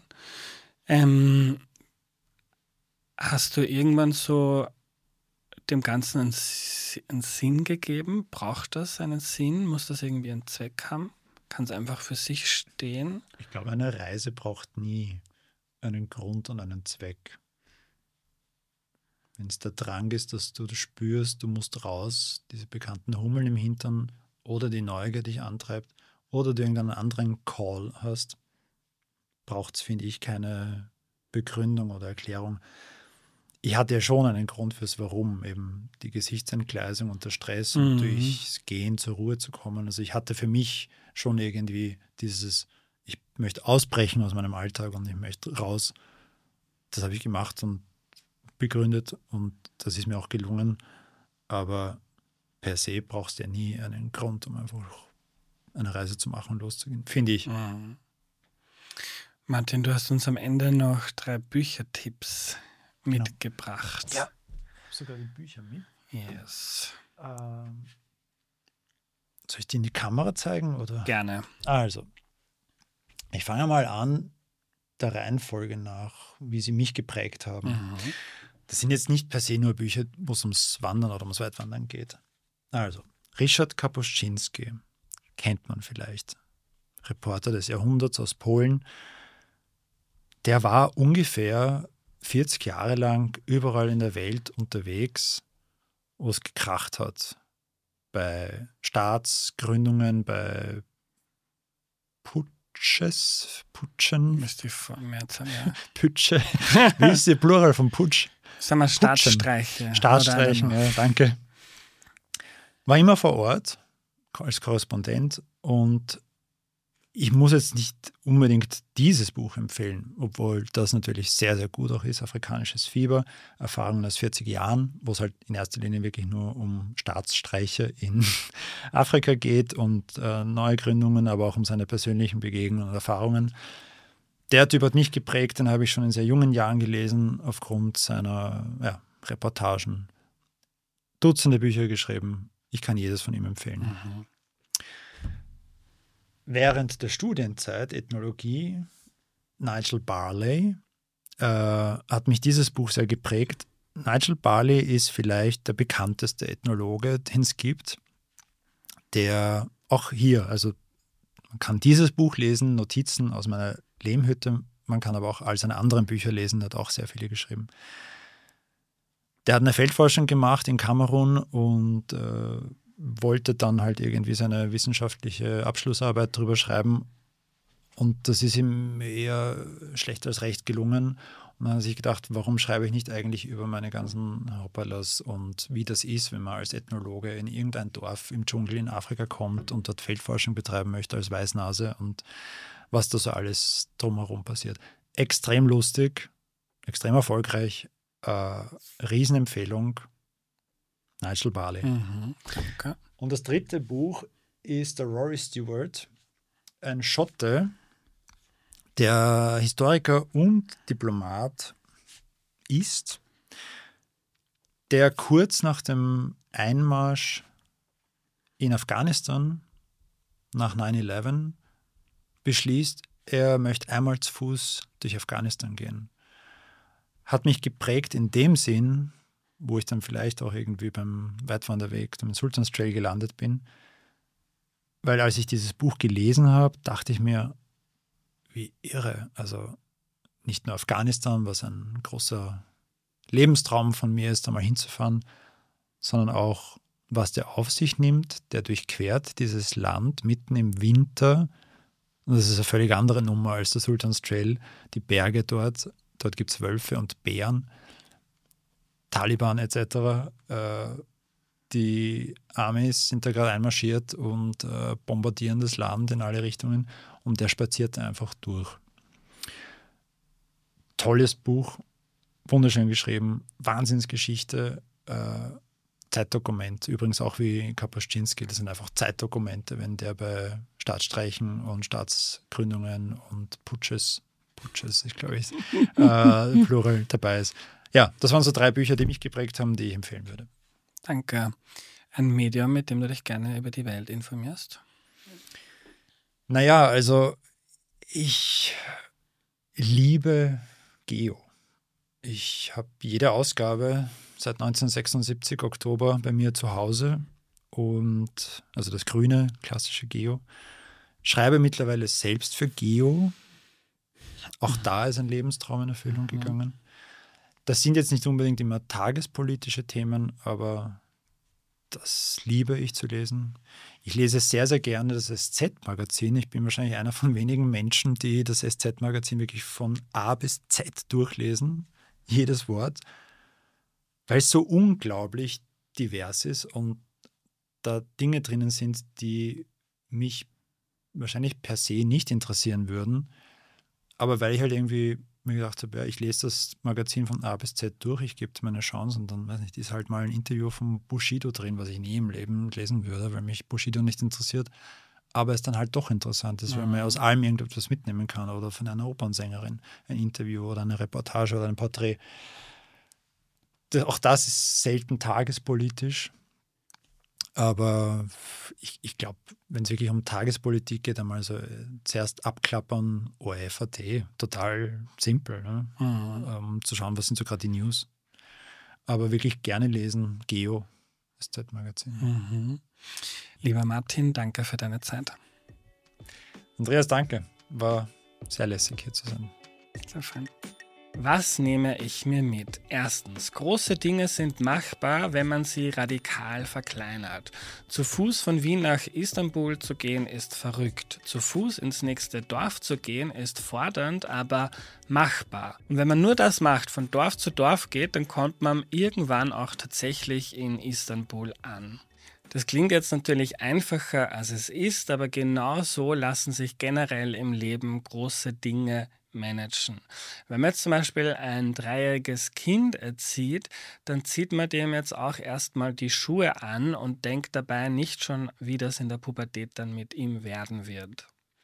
[SPEAKER 1] Hast du irgendwann so dem Ganzen einen Sinn gegeben? Braucht das einen Sinn? Muss das irgendwie einen Zweck haben? Kann es einfach für sich stehen?
[SPEAKER 2] Ich glaube, eine Reise braucht nie einen Grund und einen Zweck. Wenn es der Drang ist, dass du das spürst, du musst raus, diese bekannten Hummeln im Hintern oder die Neugier dich antreibt oder du irgendeinen anderen Call hast, braucht es, finde ich, keine Begründung oder Erklärung. Ich hatte ja schon einen Grund fürs Warum, eben die Gesichtsentgleisung und der Stress und durchs Gehen zur Ruhe zu kommen. Also ich hatte für mich schon irgendwie dieses, ich möchte ausbrechen aus meinem Alltag und ich möchte raus. Das habe ich gemacht und begründet und das ist mir auch gelungen. Aber per se brauchst du ja nie einen Grund, um einfach eine Reise zu machen und loszugehen, finde ich.
[SPEAKER 1] Martin, du hast uns am Ende noch 3 Büchertipps mitgebracht.
[SPEAKER 2] Ja, ich habe sogar die Bücher mit.
[SPEAKER 1] Yes.
[SPEAKER 2] Soll ich die in die Kamera zeigen? Oder?
[SPEAKER 1] Gerne.
[SPEAKER 2] Also, ich fange mal an, der Reihenfolge nach, wie sie mich geprägt haben. Das sind jetzt nicht per se nur Bücher, wo es ums Wandern oder ums Weitwandern geht. Also, Ryszard Kapuscinski, kennt man vielleicht. Reporter des Jahrhunderts aus Polen. Der war ungefähr 40 Jahre lang überall in der Welt unterwegs, wo es gekracht hat. Bei Staatsgründungen, bei Putschen.
[SPEAKER 1] Müsste ich vor Mehrzahl, ja.
[SPEAKER 2] Pütsche. Wie ist der Plural von Putsch?
[SPEAKER 1] Sagen wir Staatsstreiche.
[SPEAKER 2] Staatsstreichen, ja, danke. War immer vor Ort als Korrespondent und ich muss jetzt nicht unbedingt dieses Buch empfehlen, obwohl das natürlich sehr, sehr gut auch ist. Afrikanisches Fieber, Erfahrungen aus 40 Jahren, wo es halt in erster Linie wirklich nur um Staatsstreiche in Afrika geht und Neugründungen, aber auch um seine persönlichen Begegnungen und Erfahrungen. Der Typ hat mich geprägt, den habe ich schon in sehr jungen Jahren gelesen, aufgrund seiner Reportagen. Dutzende Bücher geschrieben. Ich kann jedes von ihm empfehlen. während der Studienzeit Ethnologie, Nigel Barley, hat mich dieses Buch sehr geprägt. Nigel Barley ist vielleicht der bekannteste Ethnologe, den es gibt, der auch hier, also man kann dieses Buch lesen, Notizen aus meiner Lehmhütte, man kann aber auch all seine anderen Bücher lesen, der hat auch sehr viele geschrieben. Der hat eine Feldforschung gemacht in Kamerun und wollte dann halt irgendwie seine wissenschaftliche Abschlussarbeit drüber schreiben. Und das ist ihm eher schlecht als recht gelungen. Und dann hat er sich gedacht, warum schreibe ich nicht eigentlich über meine ganzen Hoppalas und wie das ist, wenn man als Ethnologe in irgendein Dorf im Dschungel in Afrika kommt und dort Feldforschung betreiben möchte als Weißnase und was da so alles drumherum passiert. Extrem lustig, extrem erfolgreich, Riesenempfehlung, Nigel Barley.
[SPEAKER 1] Danke.
[SPEAKER 2] Und das dritte Buch ist der Rory Stewart, ein Schotte, der Historiker und Diplomat ist, der kurz nach dem Einmarsch in Afghanistan nach 9/11 beschließt, er möchte einmal zu Fuß durch Afghanistan gehen. Hat mich geprägt in dem Sinn, wo ich dann vielleicht auch irgendwie beim Weitwanderweg, dem Sultans Trail gelandet bin, weil als ich dieses Buch gelesen habe, dachte ich mir, wie irre. Also nicht nur Afghanistan, was ein großer Lebenstraum von mir ist, da mal hinzufahren, sondern auch, was der auf sich nimmt. Der durchquert dieses Land mitten im Winter. Und das ist eine völlig andere Nummer als der Sultans Trail. Die Berge dort gibt es Wölfe und Bären, Taliban etc. Die Amis sind da gerade einmarschiert und bombardieren das Land in alle Richtungen und der spaziert einfach durch. Tolles Buch, wunderschön geschrieben, Wahnsinnsgeschichte, Zeitdokument, übrigens auch wie Kapuscinski, das sind einfach Zeitdokumente, wenn der bei Staatsstreichen und Staatsgründungen und Putsches ist glaube ich, Plural dabei ist. Ja, das waren so 3 Bücher, die mich geprägt haben, die ich empfehlen würde.
[SPEAKER 1] Danke. Ein Medium, mit dem du dich gerne über die Welt informierst?
[SPEAKER 2] Naja, also ich liebe Geo. Ich habe jede Ausgabe seit 1976 Oktober bei mir zu Hause und also das grüne, klassische Geo. Schreibe mittlerweile selbst für Geo. Auch da ist ein Lebenstraum in Erfüllung gegangen. Das sind jetzt nicht unbedingt immer tagespolitische Themen, aber das liebe ich zu lesen. Ich lese sehr, sehr gerne das SZ-Magazin. Ich bin wahrscheinlich einer von wenigen Menschen, die das SZ-Magazin wirklich von A bis Z durchlesen, jedes Wort, weil es so unglaublich divers ist und da Dinge drinnen sind, die mich wahrscheinlich per se nicht interessieren würden, aber weil ich halt irgendwie mir gedacht habe, ja, ich lese das Magazin von A bis Z durch, ich gebe es mir eine Chance und dann, weiß nicht, ist halt mal ein Interview von Bushido drin, was ich nie im Leben lesen würde, weil mich Bushido nicht interessiert, aber es dann halt doch interessant ist, weil man aus allem irgendetwas mitnehmen kann oder von einer Opernsängerin ein Interview oder eine Reportage oder ein Porträt. Auch das ist selten tagespolitisch, aber ich glaube, wenn es wirklich um Tagespolitik geht, einmal so zuerst abklappern, ORF.at, total simpel, ne? Zu schauen, was sind so gerade die News. Aber wirklich gerne lesen, Geo, das SZ-Magazin.
[SPEAKER 1] Lieber Martin, danke für deine Zeit.
[SPEAKER 2] Andreas, danke. War sehr lässig, hier zu sein.
[SPEAKER 1] Sehr schön. Was nehme ich mir mit? Erstens, große Dinge sind machbar, wenn man sie radikal verkleinert. Zu Fuß von Wien nach Istanbul zu gehen, ist verrückt. Zu Fuß ins nächste Dorf zu gehen, ist fordernd, aber machbar. Und wenn man nur das macht, von Dorf zu Dorf geht, dann kommt man irgendwann auch tatsächlich in Istanbul an. Das klingt jetzt natürlich einfacher, als es ist, aber genau so lassen sich generell im Leben große Dinge managen. Wenn man jetzt zum Beispiel ein 3-jähriges Kind erzieht, dann zieht man dem jetzt auch erstmal die Schuhe an und denkt dabei nicht schon, wie das in der Pubertät dann mit ihm werden wird.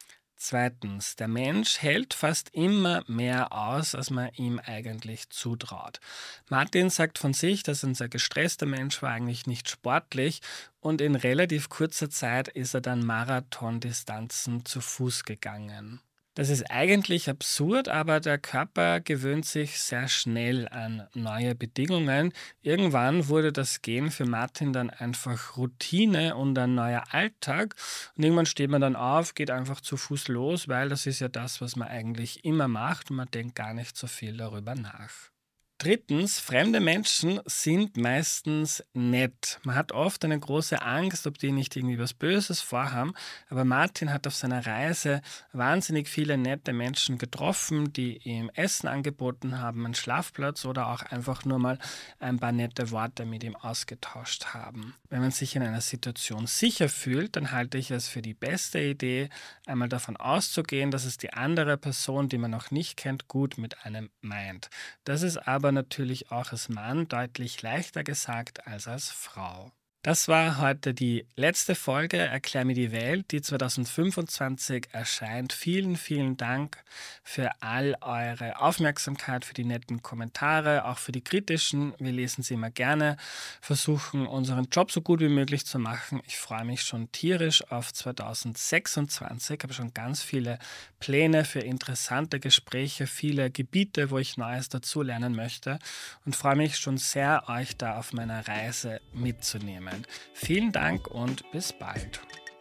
[SPEAKER 1] Zweitens, der Mensch hält fast immer mehr aus, als man ihm eigentlich zutraut. Martin sagt von sich, dass er ein sehr gestresster Mensch war, eigentlich nicht sportlich und in relativ kurzer Zeit ist er dann Marathondistanzen zu Fuß gegangen. Das ist eigentlich absurd, aber der Körper gewöhnt sich sehr schnell an neue Bedingungen. Irgendwann wurde das Gehen für Martin dann einfach Routine und ein neuer Alltag. Und irgendwann steht man dann auf, geht einfach zu Fuß los, weil das ist ja das, was man eigentlich immer macht und man denkt gar nicht so viel darüber nach. Drittens, fremde Menschen sind meistens nett. Man hat oft eine große Angst, ob die nicht irgendwie was Böses vorhaben. Aber Martin hat auf seiner Reise wahnsinnig viele nette Menschen getroffen, die ihm Essen angeboten haben, einen Schlafplatz oder auch einfach nur mal ein paar nette Worte mit ihm ausgetauscht haben. Wenn man sich in einer Situation sicher fühlt, dann halte ich es für die beste Idee, einmal davon auszugehen, dass es die andere Person, die man noch nicht kennt, gut mit einem meint. Das ist aber natürlich auch als Mann deutlich leichter gesagt als als Frau. Das war heute die letzte Folge Erklär mir die Welt, die 2025 erscheint. Vielen, vielen Dank für all eure Aufmerksamkeit, für die netten Kommentare, auch für die kritischen. Wir lesen sie immer gerne, versuchen unseren Job so gut wie möglich zu machen. Ich freue mich schon tierisch auf 2026, habe schon ganz viele Pläne für interessante Gespräche, viele Gebiete, wo ich Neues dazulernen möchte und freue mich schon sehr, euch da auf meiner Reise mitzunehmen. Vielen Dank und bis bald.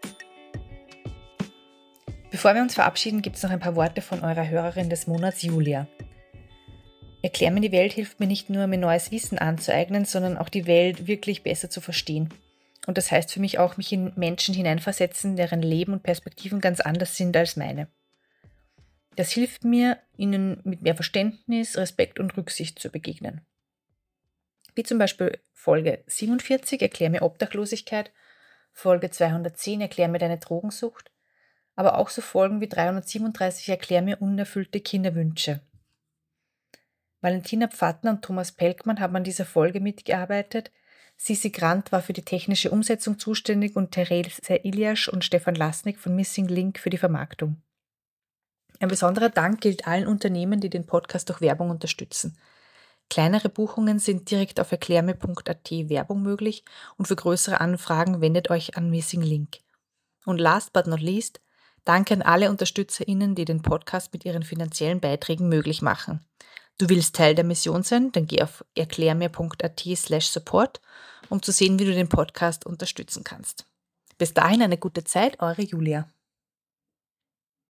[SPEAKER 3] Bevor wir uns verabschieden, gibt es noch ein paar Worte von eurer Hörerin des Monats, Julia. Erklär mir die Welt hilft mir nicht nur, mir neues Wissen anzueignen, sondern auch die Welt wirklich besser zu verstehen. Und das heißt für mich auch, mich in Menschen hineinversetzen, deren Leben und Perspektiven ganz anders sind als meine. Das hilft mir, ihnen mit mehr Verständnis, Respekt und Rücksicht zu begegnen. Wie zum Beispiel Folge 47, Erklär mir Obdachlosigkeit, Folge 210, Erklär mir deine Drogensucht, aber auch so Folgen wie 337, Erklär mir unerfüllte Kinderwünsche. Valentina Pfattner und Thomas Pelkmann haben an dieser Folge mitgearbeitet, Sisi Grant war für die technische Umsetzung zuständig und Therese Iliasch und Stefan Lasnik von Missing Link für die Vermarktung. Ein besonderer Dank gilt allen Unternehmen, die den Podcast durch Werbung unterstützen. Kleinere Buchungen sind direkt auf erklärme.at Werbung möglich und für größere Anfragen wendet euch an Missing Link. Und last but not least, danke an alle UnterstützerInnen, die den Podcast mit ihren finanziellen Beiträgen möglich machen. Du willst Teil der Mission sein? Dann geh auf erklärme.at/support, um zu sehen, wie du den Podcast unterstützen kannst. Bis dahin eine gute Zeit, eure Julia.